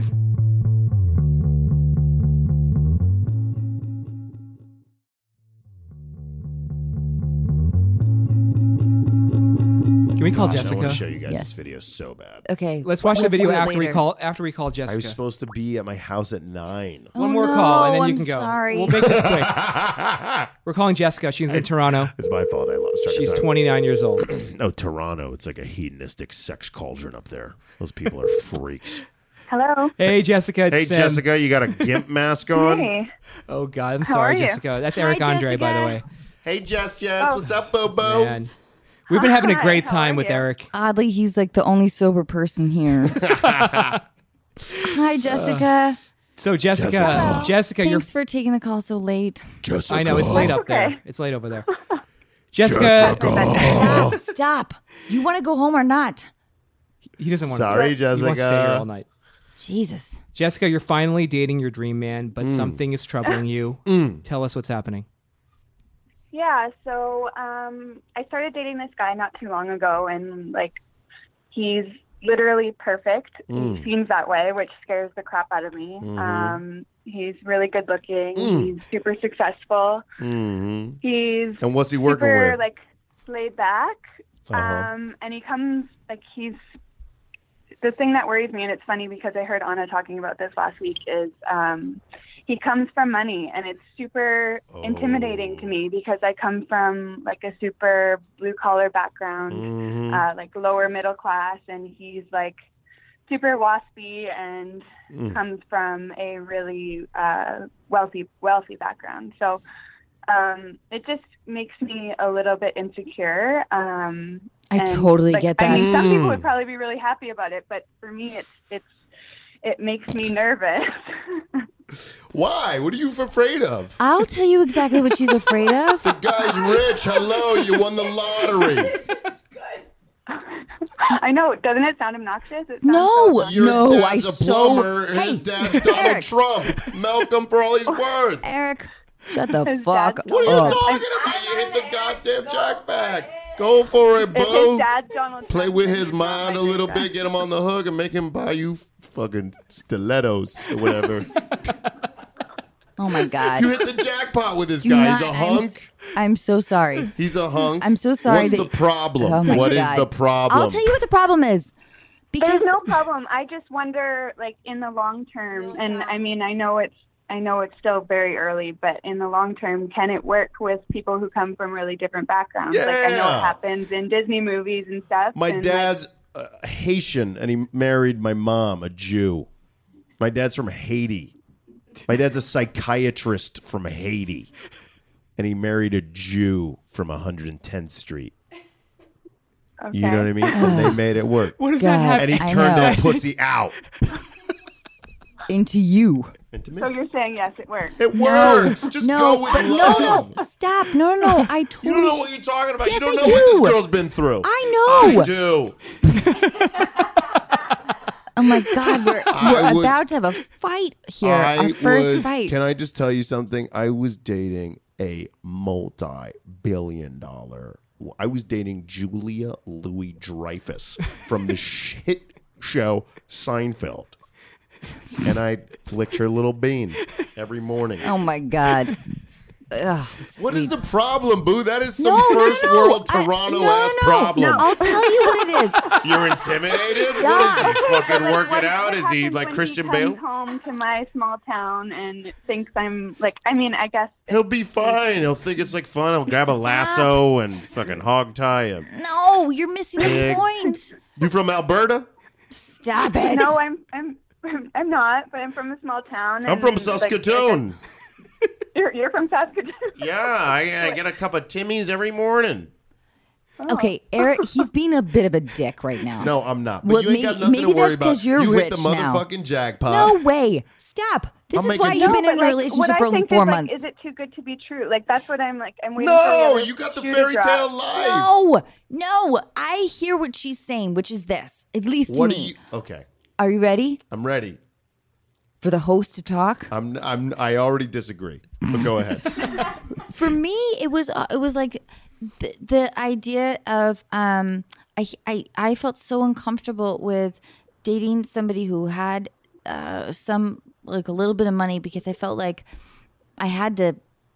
Can we call Gosh, I Jessica? want to show you guys Yes. this video so bad. Okay. Let's watch the video do it after later. we call I Jessica. was supposed to be at my house at 9. One Oh, more call and then no, you I'm can go. sorry. We'll make this quick. We're calling Jessica. She's in Toronto. It's my fault. I lost track of She's time. 29 years old. Oh, Toronto. It's like a hedonistic sex cauldron up there. Those people are freaks. Hello. Hey, Jessica. It's Hey, Sam. Jessica, you got a GIMP mask on? Hey. Oh, God. I'm How sorry, are you? Jessica. That's Hi, Eric Andre, by the Jessica. way. Hey, Jess, Oh. what's up, Bobo? Man. We've been having a Hi, great how time are with you? Eric. Oddly, he's like the only sober person here. Hi, Jessica. So, Jessica, you're. Thanks for taking the call so late. Jessica. I know it's late up there. Okay. It's late over there. Jessica, Stop. Do you want to go home or not? he doesn't want Sorry, to. He wants to stay here Jessica. all night. Jesus. Jessica, you're finally dating your dream man, but something is troubling you. Tell us what's happening. Yeah, so I started dating this guy not too long ago, and like he's literally perfect. He seems that way, which scares the crap out of me. He's really good looking. He's super successful. Mm-hmm. He's And what's he working super with? like laid back. Uh-huh. And he comes like he's the thing that worries me, and it's funny because I heard Anna talking about this last week, is he comes from money, and it's super intimidating to me because I come from like a super blue collar background, like lower middle class, and he's like super waspy and comes from a really wealthy background. So it just makes me a little bit insecure. I totally get that. I mean, some people would probably be really happy about it, but for me, it makes me nervous. Why? What are you afraid of? I'll tell you exactly what she's afraid of. The guy's rich. Hello, you won the lottery. I know. Doesn't it sound obnoxious? It sounds No. so Your No, dad's I a plumber. so- His Hey, dad's Donald Eric. Trump. Milk him for all he's worth. Eric, shut the His fuck dad's What are you up. talking about? You hit the goddamn jackpack. Go for it, If his boo. dad's Donald Play Trump, with then his he's not mind my a little dream bit. Get him on the hook and make him buy you fucking stilettos or whatever. Oh my God. You hit the jackpot with this Do guy. not- He's a hunk. I'm so sorry. He's a hunk. I'm so sorry What's that- the problem? Oh my What is God. the problem? I'll tell you what the problem is. Because There's no problem. I just wonder, like, in the long term, and I mean, I know it's still very early, but in the long term, can it work with people who come from really different backgrounds? Like, I know Yeah. it happens in Disney movies and stuff. My and, dad's Haitian, and he married my mom, a Jew. My dad's from Haiti. My dad's a psychiatrist from Haiti, and he married a Jew from 110th Street. okay. You know what I mean? And they made it work. What does God. that have? And he I turned know. that pussy out. into you. Into So me. you're saying yes, it works. It works. Just no, go with but love. no. Stop. No. I You totally. don't know what you're talking about. Yes, you don't I know what this do. girl's been through. I know. I do. Oh my God, we're I was- about to have a fight here. Our first fight. Can I just tell you something? I was dating a multi-billion-dollar. I was dating Julia Louis-Dreyfus from the shit show Seinfeld, and I flicked her little bean every morning. Oh my God. Ugh, What is sweet. the problem, Boo? That is some No, first no, world I- Toronto-ass no. problem. I'll tell you what it is. You're intimidated? Stop. What is he, fucking Like, working what out? Is he happens like when Christian he Bale? comes home to my small town and thinks I'm like, I mean, I guess He'll be fine. He'll think it's like fun. He'll grab a lasso and fucking hog tie him. No, you're missing the Pig. point. You from Alberta? Stop it. no, I'm not, but I'm from a small town. I'm from and, like, Saskatoon. You're from Saskatoon. Yeah, I get a cup of Timmy's every morning. Okay, Eric, he's being a bit of a dick right now. No, I'm not. But Well, you ain't got maybe- nothing to maybe worry that's 'cause about. you're You hit the rich now. motherfucking jackpot. No way. Stop. This I'll is make why it you've No, been in a what relationship I for only think 4 is, like, months. is it too good to be true? Like, that's what I'm like. I'm waiting for No, the other you got the shoe to fairy drop. tale life. No. I hear what she's saying, which is this, at least to What do me. you? Okay, Are you ready I'm ready. for the host to talk? I already disagree. But go ahead. For me, it was like the idea of I felt so uncomfortable with dating somebody who had some like a little bit of money because I felt like I had to.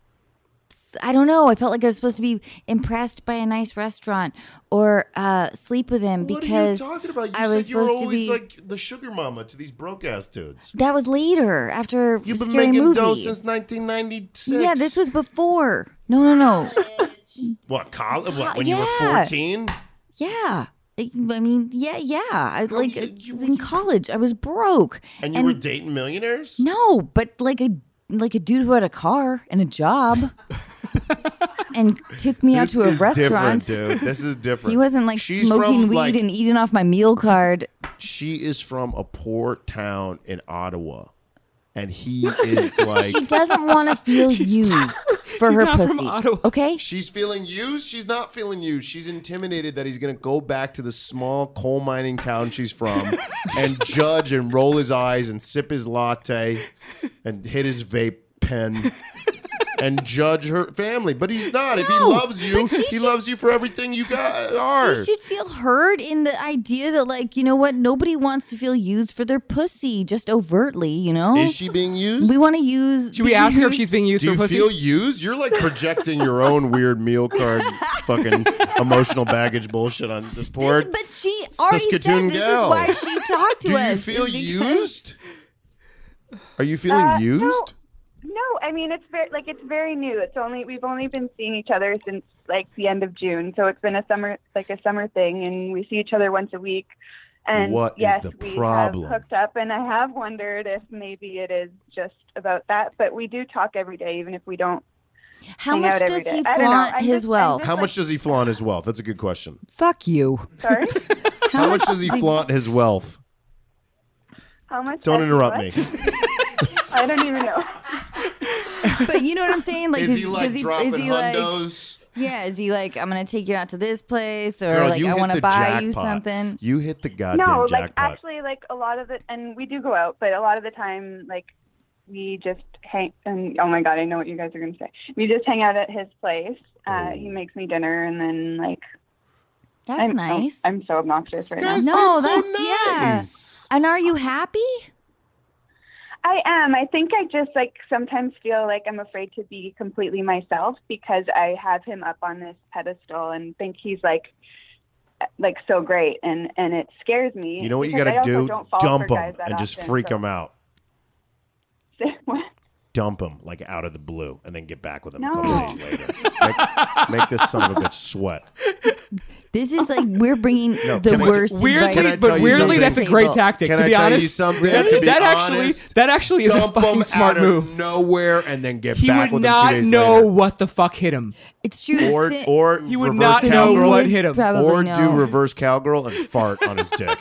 I don't know. I felt like I was supposed to be impressed by a nice restaurant or sleep with him because what are you talking about? You I said was you were supposed to always be like the sugar mama to these broke ass dudes. That was later after You've been Scary making Movie. dough since 1996. Yeah, this was before. No. What, college? What, when you Yeah. were 14? Yeah. I mean, yeah. I No, like you- in college, I was broke. And you were dating millionaires? No, but like a dude who had a car and a job and took me out to a restaurant. Different, dude. This is different. He wasn't like She's smoking from, weed like, and eating off my meal card. She is from a poor town in Ottawa. And he is like... She doesn't want to feel used for her not from pussy. Ottawa. Okay? She's feeling used. She's not feeling used. She's intimidated that he's going to go back to the small coal mining town she's from and judge and roll his eyes and sip his latte and hit his vape pen and judge her family. But he's not. If he No, loves you, but she he should- loves you for everything you are. She should feel heard in the idea that, like, you know what? Nobody wants to feel used for their pussy, just overtly, you know? Is she being used? We want to use. Should we ask her if she's being used Do for you pussy? feel used? You're like projecting your own weird meal card fucking emotional baggage bullshit on this poor But she already Saskatoon said this gal. is why she talked to Do you us. feel is because- used? Are you feeling used? No, I mean it's very new. We've only been seeing each other since like the end of June, so it's been a summer thing, and we see each other once a week. And What is yes, the we problem? have hooked up, and I have wondered if maybe it is just about that. But we do talk every day, even if we don't. How hang much out every does he day. I don't know. flaunt I'm his just- I'm wealth? just How like- much does he flaunt his wealth? That's a good question. Fuck you. Sorry, How much does he flaunt his wealth? how much? Don't has he interrupt what? me. I don't even know. But you know what I'm saying? Like, Is he like does dropping is he like, hundos? yeah, is he like, I'm gonna take you out to this place, or Girl, like you I hit want to the buy you jackpot. something? You hit the goddamn No, like jackpot. actually, like a lot of it, and we do go out, but a lot of the time, like we just hang. And oh my god, I know what you guys are gonna say. We just hang out at his place. He makes me dinner, and then like That's nice. I'm so obnoxious right now. Guys, No, that's so that's yeah. nice. And are you happy? I am. I think I just like sometimes feel like I'm afraid to be completely myself because I have him up on this pedestal and think he's like so great, and it scares me. You know what you because got I to also do? don't fall Dump for him guys that and just often, freak so- him out. Dump him like out of the blue and then get back with him a couple No. days later. Make this son of a bitch sweat. This is like we're bringing No, the can I- worst. Weirdly, Can I advice tell but you weirdly, something? that's a great tactic. Can to I be tell honest, you something? That, To be that honest, actually is a Dump fucking him smart out move. of nowhere and then get He back would with him 2 not days know later. what the fuck hit him. It's true. Or He would reverse not know cowgirl, what hit him. Probably or know. do reverse cowgirl and fart on his dick.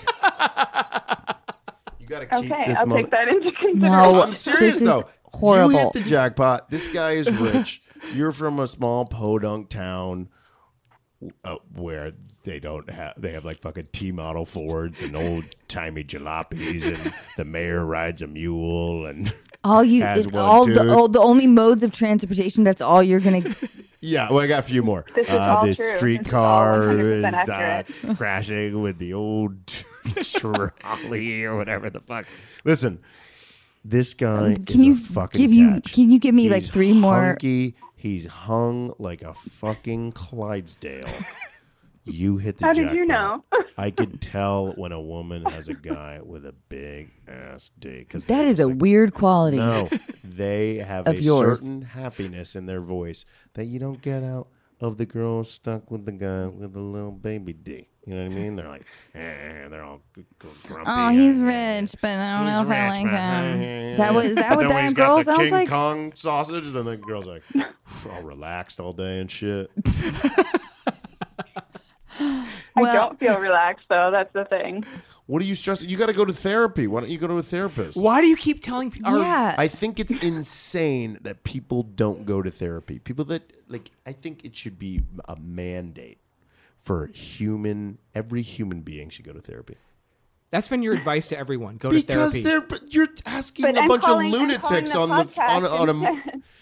You gotta keep Okay, this I'll mother- take that into consideration. No. I'm serious This is though. horrible. You hit the jackpot. This guy is rich. You're from a small podunk town where they have like fucking T-model Fords and old timey jalopies, and the mayor rides a mule, and all you, has one all tooth. the only modes of transportation. That's all you're gonna. yeah. Well, I got a few more. This is all This true. This is streetcar all is 100% accurate. crashing with the old trolley or whatever the fuck. Listen, this guy Can is you a fucking give you? catch. Can you give me like He's 3 more? hunky. He's hung like a fucking Clydesdale. You hit the How jackpot. did you know? I could tell when a woman has a guy with a big ass dick. 'Cause That they're is just a like, weird quality. No, they have Of a yours. certain happiness in their voice that you don't get out of the girl stuck with the guy with the little baby dick. You know what I mean? They're like, they're all grumpy. Oh, he's rich, but I don't know if I like him. Is that what Then when that he's girl got the sounds King like? Kong sausage, then the girl's like, all relaxed all day and shit. I Well- don't feel relaxed though. That's the thing. What are you stressing? You got to go to therapy. Why don't you go to a therapist? Why do you keep telling people? Yeah. I think it's insane that people don't go to therapy. People that I think it should be a mandate for every human being should go to therapy. That's been your advice to everyone. Go to Because therapy. you're asking But a I'm bunch calling- of I'm lunatics calling on the podcast a. instead.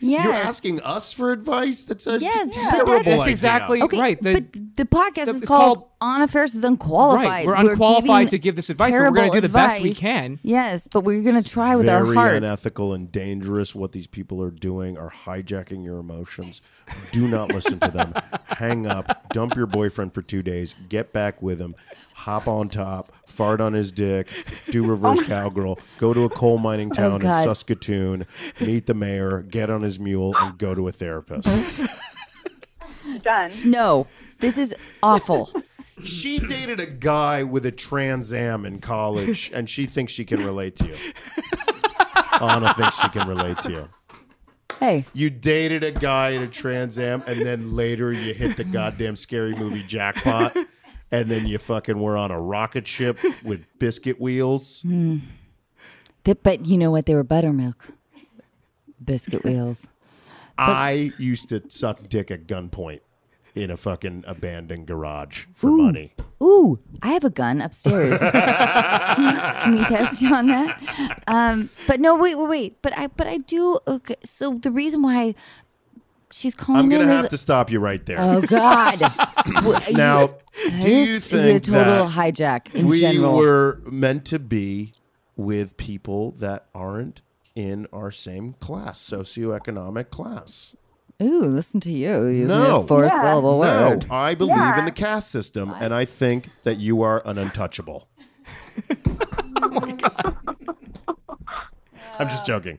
Yes. You're asking us for advice? That's a Yes, but terrible That's idea. exactly Okay, right. but the podcast is it's called Anna Faris is Unqualified. Right. We're unqualified giving to give this advice, but we're going to do the best we advice. can. Yes, but we're going to try with our Very hearts. unethical and dangerous. What these people are doing are hijacking your emotions. Do not listen to them. Hang up. Dump your boyfriend for 2 days. Get back with him. Hop on top. Fart on his dick. Do reverse cowgirl. Go to a coal mining town in God. Saskatoon. Meet the mayor. Get on his mule and go to a therapist. Done. No, this is awful. She dated a guy with a Trans Am in college, and she thinks she can relate to you. Anna thinks she can relate to you. Hey, You dated a guy in a Trans Am, and then later you hit the goddamn Scary Movie jackpot, and then you fucking were on a rocket ship with biscuit wheels. but you know what? They were buttermilk. Biscuit wheels. I used to suck dick at gunpoint in a fucking abandoned garage for money. Ooh, I have a gun upstairs. Can we test you on that? But no, wait. But I do. Okay, so the reason why she's calling I'm gonna in have is, to stop you right there. Oh God! Now, do you this think is a total that hijack in we general? were meant to be with people that aren't in our same class, socioeconomic class? Ooh, listen to you using No. a four-syllable No, word. I believe Yeah. in the caste system, and I think that you are an untouchable. Oh my God. I'm just joking.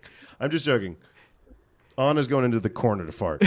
Anna's going into the corner to fart.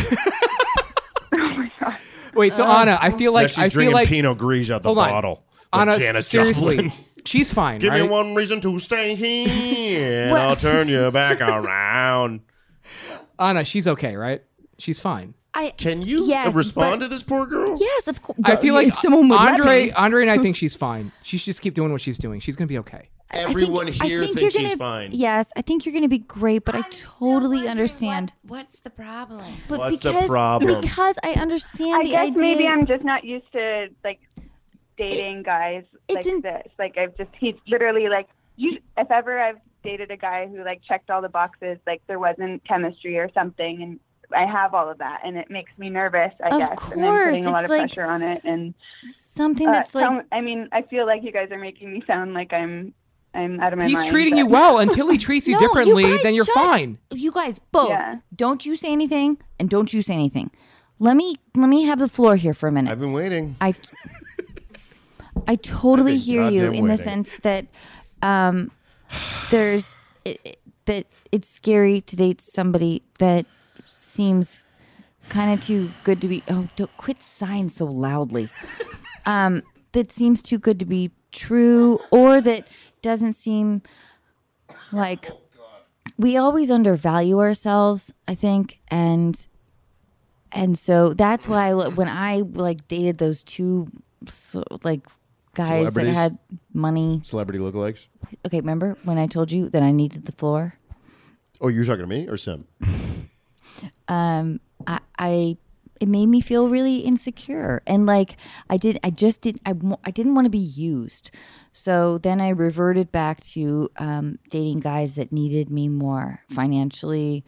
Wait, so Anna, I feel like Now she's drinking like Pinot Gris out the hold on. bottle. Like Anna, Janis seriously, Joplin. she's fine. Give right? me one reason to stay here, and What? I'll turn you back around. Anna, she's okay, right? She's fine. Can you Yes, respond but- to this poor girl? Yes, of course. I feel like if someone would let Andre me. and I think she's fine. She should just keep doing what she's doing. She's gonna be okay. Everyone here you're thinks gonna, she's fine. Yes, I think you're going to be great, but I totally understand. What's the problem? But What's the because, problem? Because I understand I the guess idea. maybe I'm just not used to like dating guys like this. Like he's literally like if ever I've dated a guy who like checked all the boxes, like there wasn't chemistry or something, and I have all of that, and it makes me nervous, I guess. And I'm putting a lot of pressure on it, and something that's like. I mean, I feel like you guys are making me sound like I'm out of my mind. He's treating but- you well until he treats you No, differently. you guys Then you're shut- fine. You guys both. Yeah. Don't you say anything, and don't you say anything. Let me have the floor here for a minute. I've been waiting. I totally I've been hear you goddamn in the waiting. sense that that it's scary to date somebody that seems kind of too good to be. Oh, don't quit sighing so loudly. That seems too good to be true, or that doesn't seem like we always undervalue ourselves, I think, and so that's why when I like dated those two like guys that Celebrities? had money. Celebrity lookalikes? Okay, remember when I told you that I needed the floor? Oh, you're talking to me or Sim? It made me feel really insecure, and like I didn't want to be used. So then I reverted back to dating guys that needed me more financially,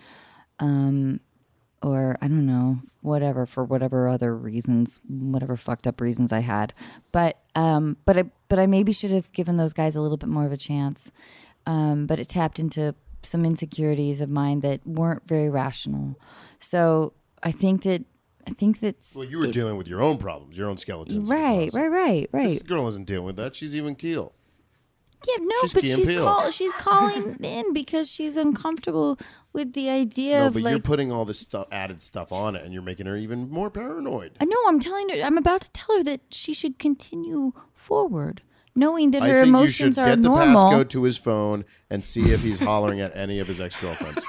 or I don't know, whatever, for whatever other reasons, whatever fucked up reasons I had. But I maybe should have given those guys a little bit more of a chance. But it tapped into some insecurities of mine that weren't very rational. So I think that's Well, you were dealing with your own problems, your own skeletons. right. This girl isn't dealing with that. She's even keel. Yeah, no, She's but Key and Peele. she's calling in because she's uncomfortable with the idea No, of but like. you're putting all this added stuff on it, and you're making her even more paranoid. I know. I'm about to tell her that she should continue forward, knowing that I her think you emotions should are get the normal. passcode to his phone and see if he's hollering at any of his ex-girlfriends.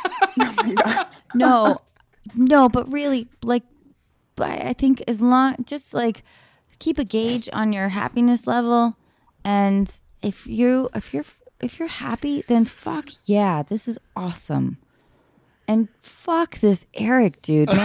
No, but really, like, I think as long, just like, keep a gauge on your happiness level, and if you're happy, then fuck yeah, this is awesome, and fuck this Eric dude, man.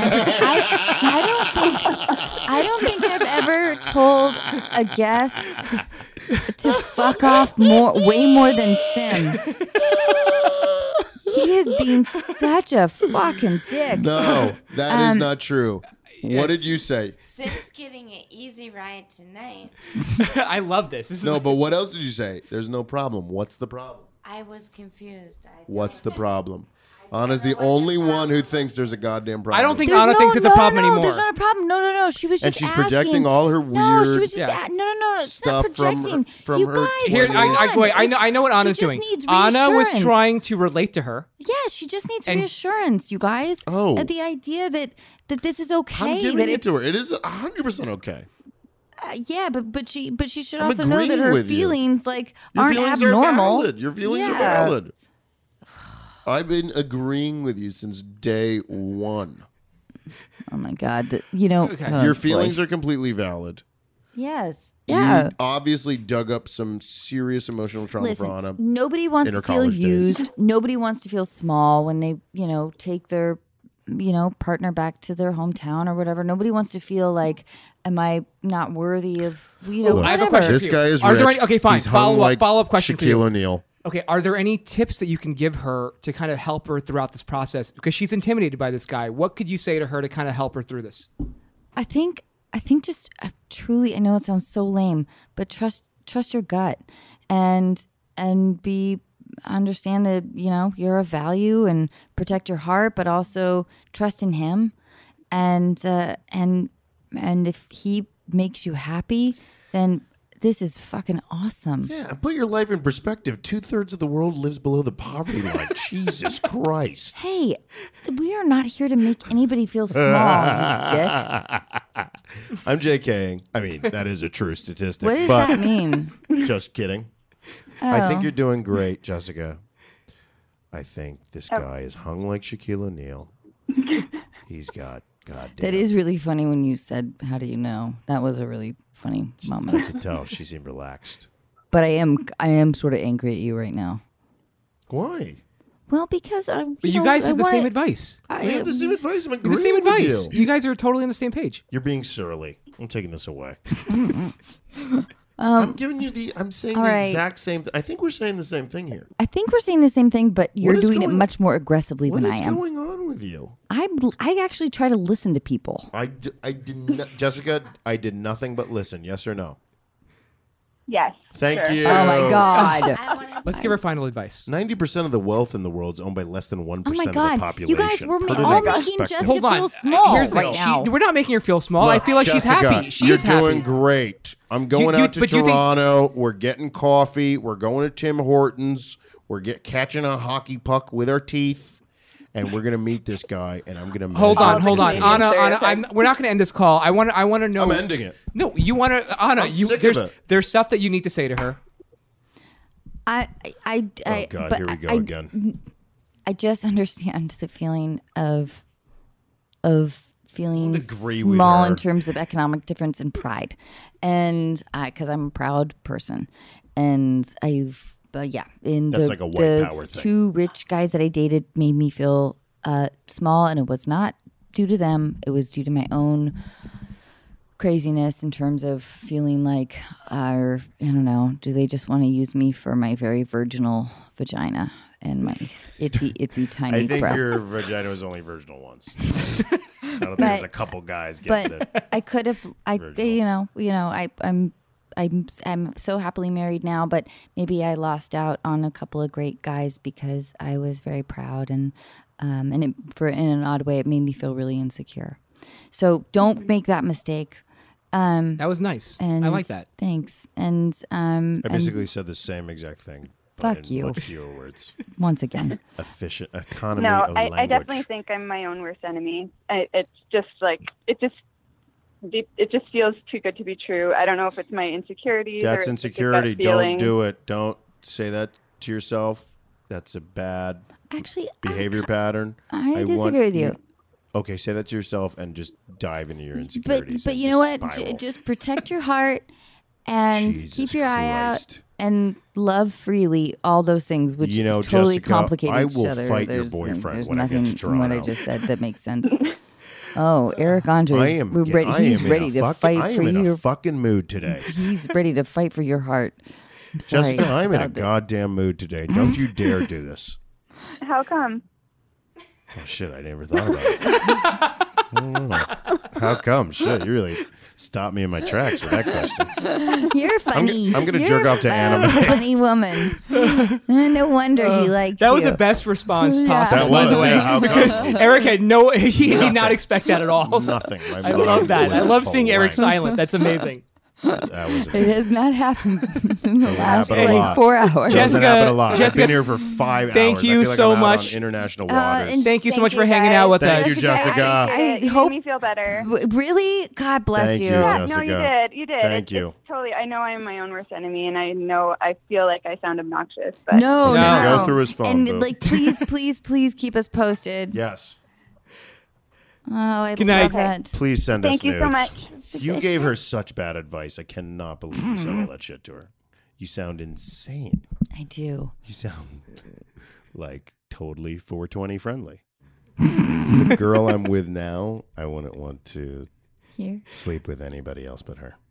I don't think I've ever told a guest to fuck off way more than Sim. he is being such a fucking dick. No, that is not true. What did you say? Since getting an easy ride tonight, I love this. No, but what else did you say? There's no problem. What's the problem? I was confused. What's the problem? Anna's the only one who thinks there's a goddamn problem. I don't think Anna thinks it's a problem anymore. There's not a problem. No. She was just And she's asking. projecting all her weird No, she was just no. It's stuff not projecting. from You her guys, Here, come I on. know what Anna's She just doing. needs Anna was reassurance. trying to relate to her. Yeah, she just needs And- reassurance, you guys. Oh. The idea that this is okay. I'm giving that it it's, to her. It is 100% okay. Yeah, but she should I'm also know that agreeing her with you. feelings Your aren't feelings abnormal. are valid. Your feelings are Yeah. valid. I've been agreeing with you since day one. Oh my God, oh, Your boy. feelings are completely valid. Yes. Yeah. You obviously dug up some serious emotional trauma for Anna. Nobody wants in to her feel college days. used. Nobody wants to feel small when they, take their, partner back to their hometown or whatever. Nobody wants to feel like, am I not worthy of, Look, I have a whatever. question. This guy is Are there rich. any- okay, fine. He's hung Follow up question for you. Shaquille O'Neal. Okay, are there any tips that you can give her to kind of help her throughout this process? Because she's intimidated by this guy. What could you say to her to kind of help her through this? I think just truly, I know it sounds so lame, but trust your gut and understand that, you're of value and protect your heart, but also trust in him. And if he makes you happy, then this is fucking awesome. Yeah, put your life in perspective. 2/3 of the world lives below the poverty line. Jesus Christ. Hey, we are not here to make anybody feel small, you dick. I'm JKing. I mean, that is a true statistic. What does but that mean? Just kidding. I think Oh. you're doing great, Jessica. I think this guy is hung like Shaquille O'Neal. He's got goddamn. That is really funny when you said, "How do you know?" That was a really funny I moment. could tell she seemed relaxed. But I am sort of angry at you right now. Why? Well, because But you guys have the same advice. We have the same advice. I'm The agreeing same with advice. you. You guys are totally on the same page. You're being surly. I'm taking this away. I'm giving you I'm saying all the right. exact same I think we're saying the same thing here. I think we're saying the same thing, but you're is doing it going- much more aggressively What than is I am. going on with you? I actually try to listen to people. I did not, Jessica, I did nothing but listen. Yes or no? Yes. Thank sure. you. Oh my God. I want to Let's give her final advice. 90% of the wealth in the world is owned by less than 1% Oh my of the God. population. You guys were Put it all in making perspective. Jessica Hold on. feel small Here's the right thing. now. We're not making her feel small. I Look, feel like she's Jessica, happy. She you're is happy. doing great. I'm going out to but do you think- Toronto. We're getting coffee. We're going to Tim Hortons. We're catching a hockey puck with our teeth. And we're gonna meet this guy, and I'm gonna Hold on. Canadian Anna, stereotype. we're not going to end this call. I want to know. I'm ending it. No, you want to, Anna. I'm sick of it. There's stuff that you need to say to her. Oh God, but here we go I- again. I just understand the feeling of feeling agree with small her. in terms of economic difference and pride, and because I'm a proud person, and That's like a white power thing. 2 rich guys that I dated made me feel small, and it was not due to them; it was due to my own craziness in terms of feeling like, I don't know, do they just want to use me for my very virginal vagina and my itsy tiny I think breasts? your vagina was only virginal once. I don't think there's a couple guys getting it. But I could have, I'm so happily married now, but maybe I lost out on a couple of great guys because I was very proud, and in an odd way, it made me feel really insecure. So don't make that mistake. That was nice. And I like that. Thanks. And I basically said the same exact thing. but Fuck in you. much fewer words. once again, Efficient economy No, of language. I definitely think I'm my own worst enemy. It's just like it just feels too good to be true. I don't know if it's my insecurities. That's or if it's a gut insecurity. Don't feeling. do it. Don't say that to yourself. That's a bad actually, behavior pattern. I want disagree with you. Okay, say that to yourself and just dive into your insecurities. But and you know just what? spiral. Just protect your heart and Jesus keep your eye out Christ. and love freely. All those things, which You know, totally Jessica, complicate I each will other. fight your There's boyfriend when I nothing get to in what I Toronto. just said that makes sense. Oh, Eric Andre, I am ready. I He's am ready in a to fucking, fight I am for in your. a fucking mood today. He's ready to fight for your heart. I'm sorry. Jessica, I'm in a about that. goddamn mood today. Don't you dare do this. How come? Oh, shit, I never thought about it. I don't know. How come? Shit, you really stopped me in my tracks with that question. You're funny. I'm gonna You're jerk off to anime. a funny woman. No wonder he likes That you. was the best response possible, That by was, the way. yeah, how come? Eric had he did not Nothing. expect that at all. Nothing. My I mind love that. was I love seeing Eric blank. silent. That's amazing. That was It has not happened in the last happen a like lot. 4 hours. Doesn't Jessica- happen a lot. Jessica, I've been here for 5 hours. thank you I feel like so I'm out much. on international waters. and Thank you so Thank much you, for hanging guys. out with Thank us. you, Jessica. I You hope- made me feel better. Really? God bless Thank you. you, Yeah, Jessica. no, you did. You did. Thank you. It's totally. I know I am my own worst enemy, and I feel like I sound obnoxious. But No, No. no. Go through his phone, And boo. like, please keep us posted. Yes. Oh, I Good night. love that. Please send us Thank you nudes. so much. You gave her such bad advice. I cannot believe you said all that shit to her. You sound insane. I do. You sound like totally 420 friendly. The girl I'm with now, I wouldn't want to Here. sleep with anybody else but her.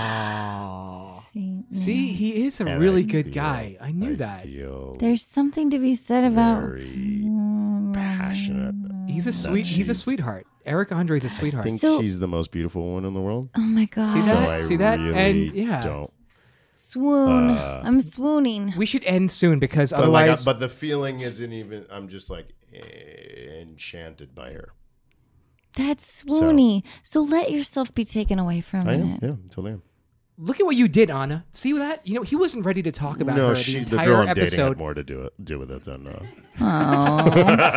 Aww. See, See, he is a And really I good feel- guy. I knew I that. feel there's something to be said about. very passionate. He's a she's- sweetheart. Eric Andre's a I sweetheart. think So- she's the most beautiful woman in the world. Oh my God. See So that? I See that? really And, yeah. don't. Swoon. I'm swooning. We should end soon because But, otherwise, but the feeling isn't even. I'm just like enchanted by her. That's swoony. So let yourself be taken away from I it. am. Yeah, until then. look at what you did, Anna. See that? You know, he wasn't ready to talk about No, her the the girl entire I'm dating had episode. more to do with it than. Oh.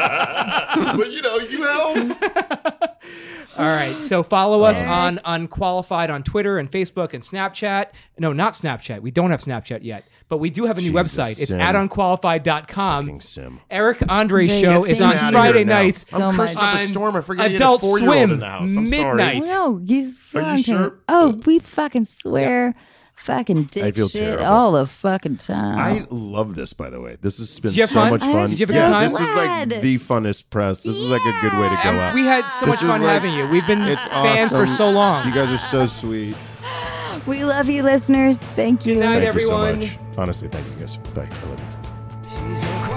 But you helped. All right, so follow us on Unqualified on Twitter and Facebook and Snapchat. No, not Snapchat. We don't have Snapchat yet, but we do have a new Jesus, website. It's Sim. at unqualified.com. Fucking Sim. Eric Andre's Andre, show get is Sim on out of Friday here now. nights. So I'm much. cursing up a On storm. I forget Adult you have a 4-year-old Swim, in the house. I'm midnight. sorry. No, he's Are you fucking. sure? Oh, we fucking swear. Fucking I dick feel shit terrible. all the fucking time. I love this, by the way. This has been Did you have so fun? much fun. Did you have a good Yeah, time? this is Glad. like the funnest press. This is like a good way to go out. We had so much This is fun like- having you. We've been It's fans for awesome. so long. You guys are so sweet. We love you, listeners. Thank you. Good night, Thank you so everyone. much. Honestly, thank you guys. Bye. I love you. She's a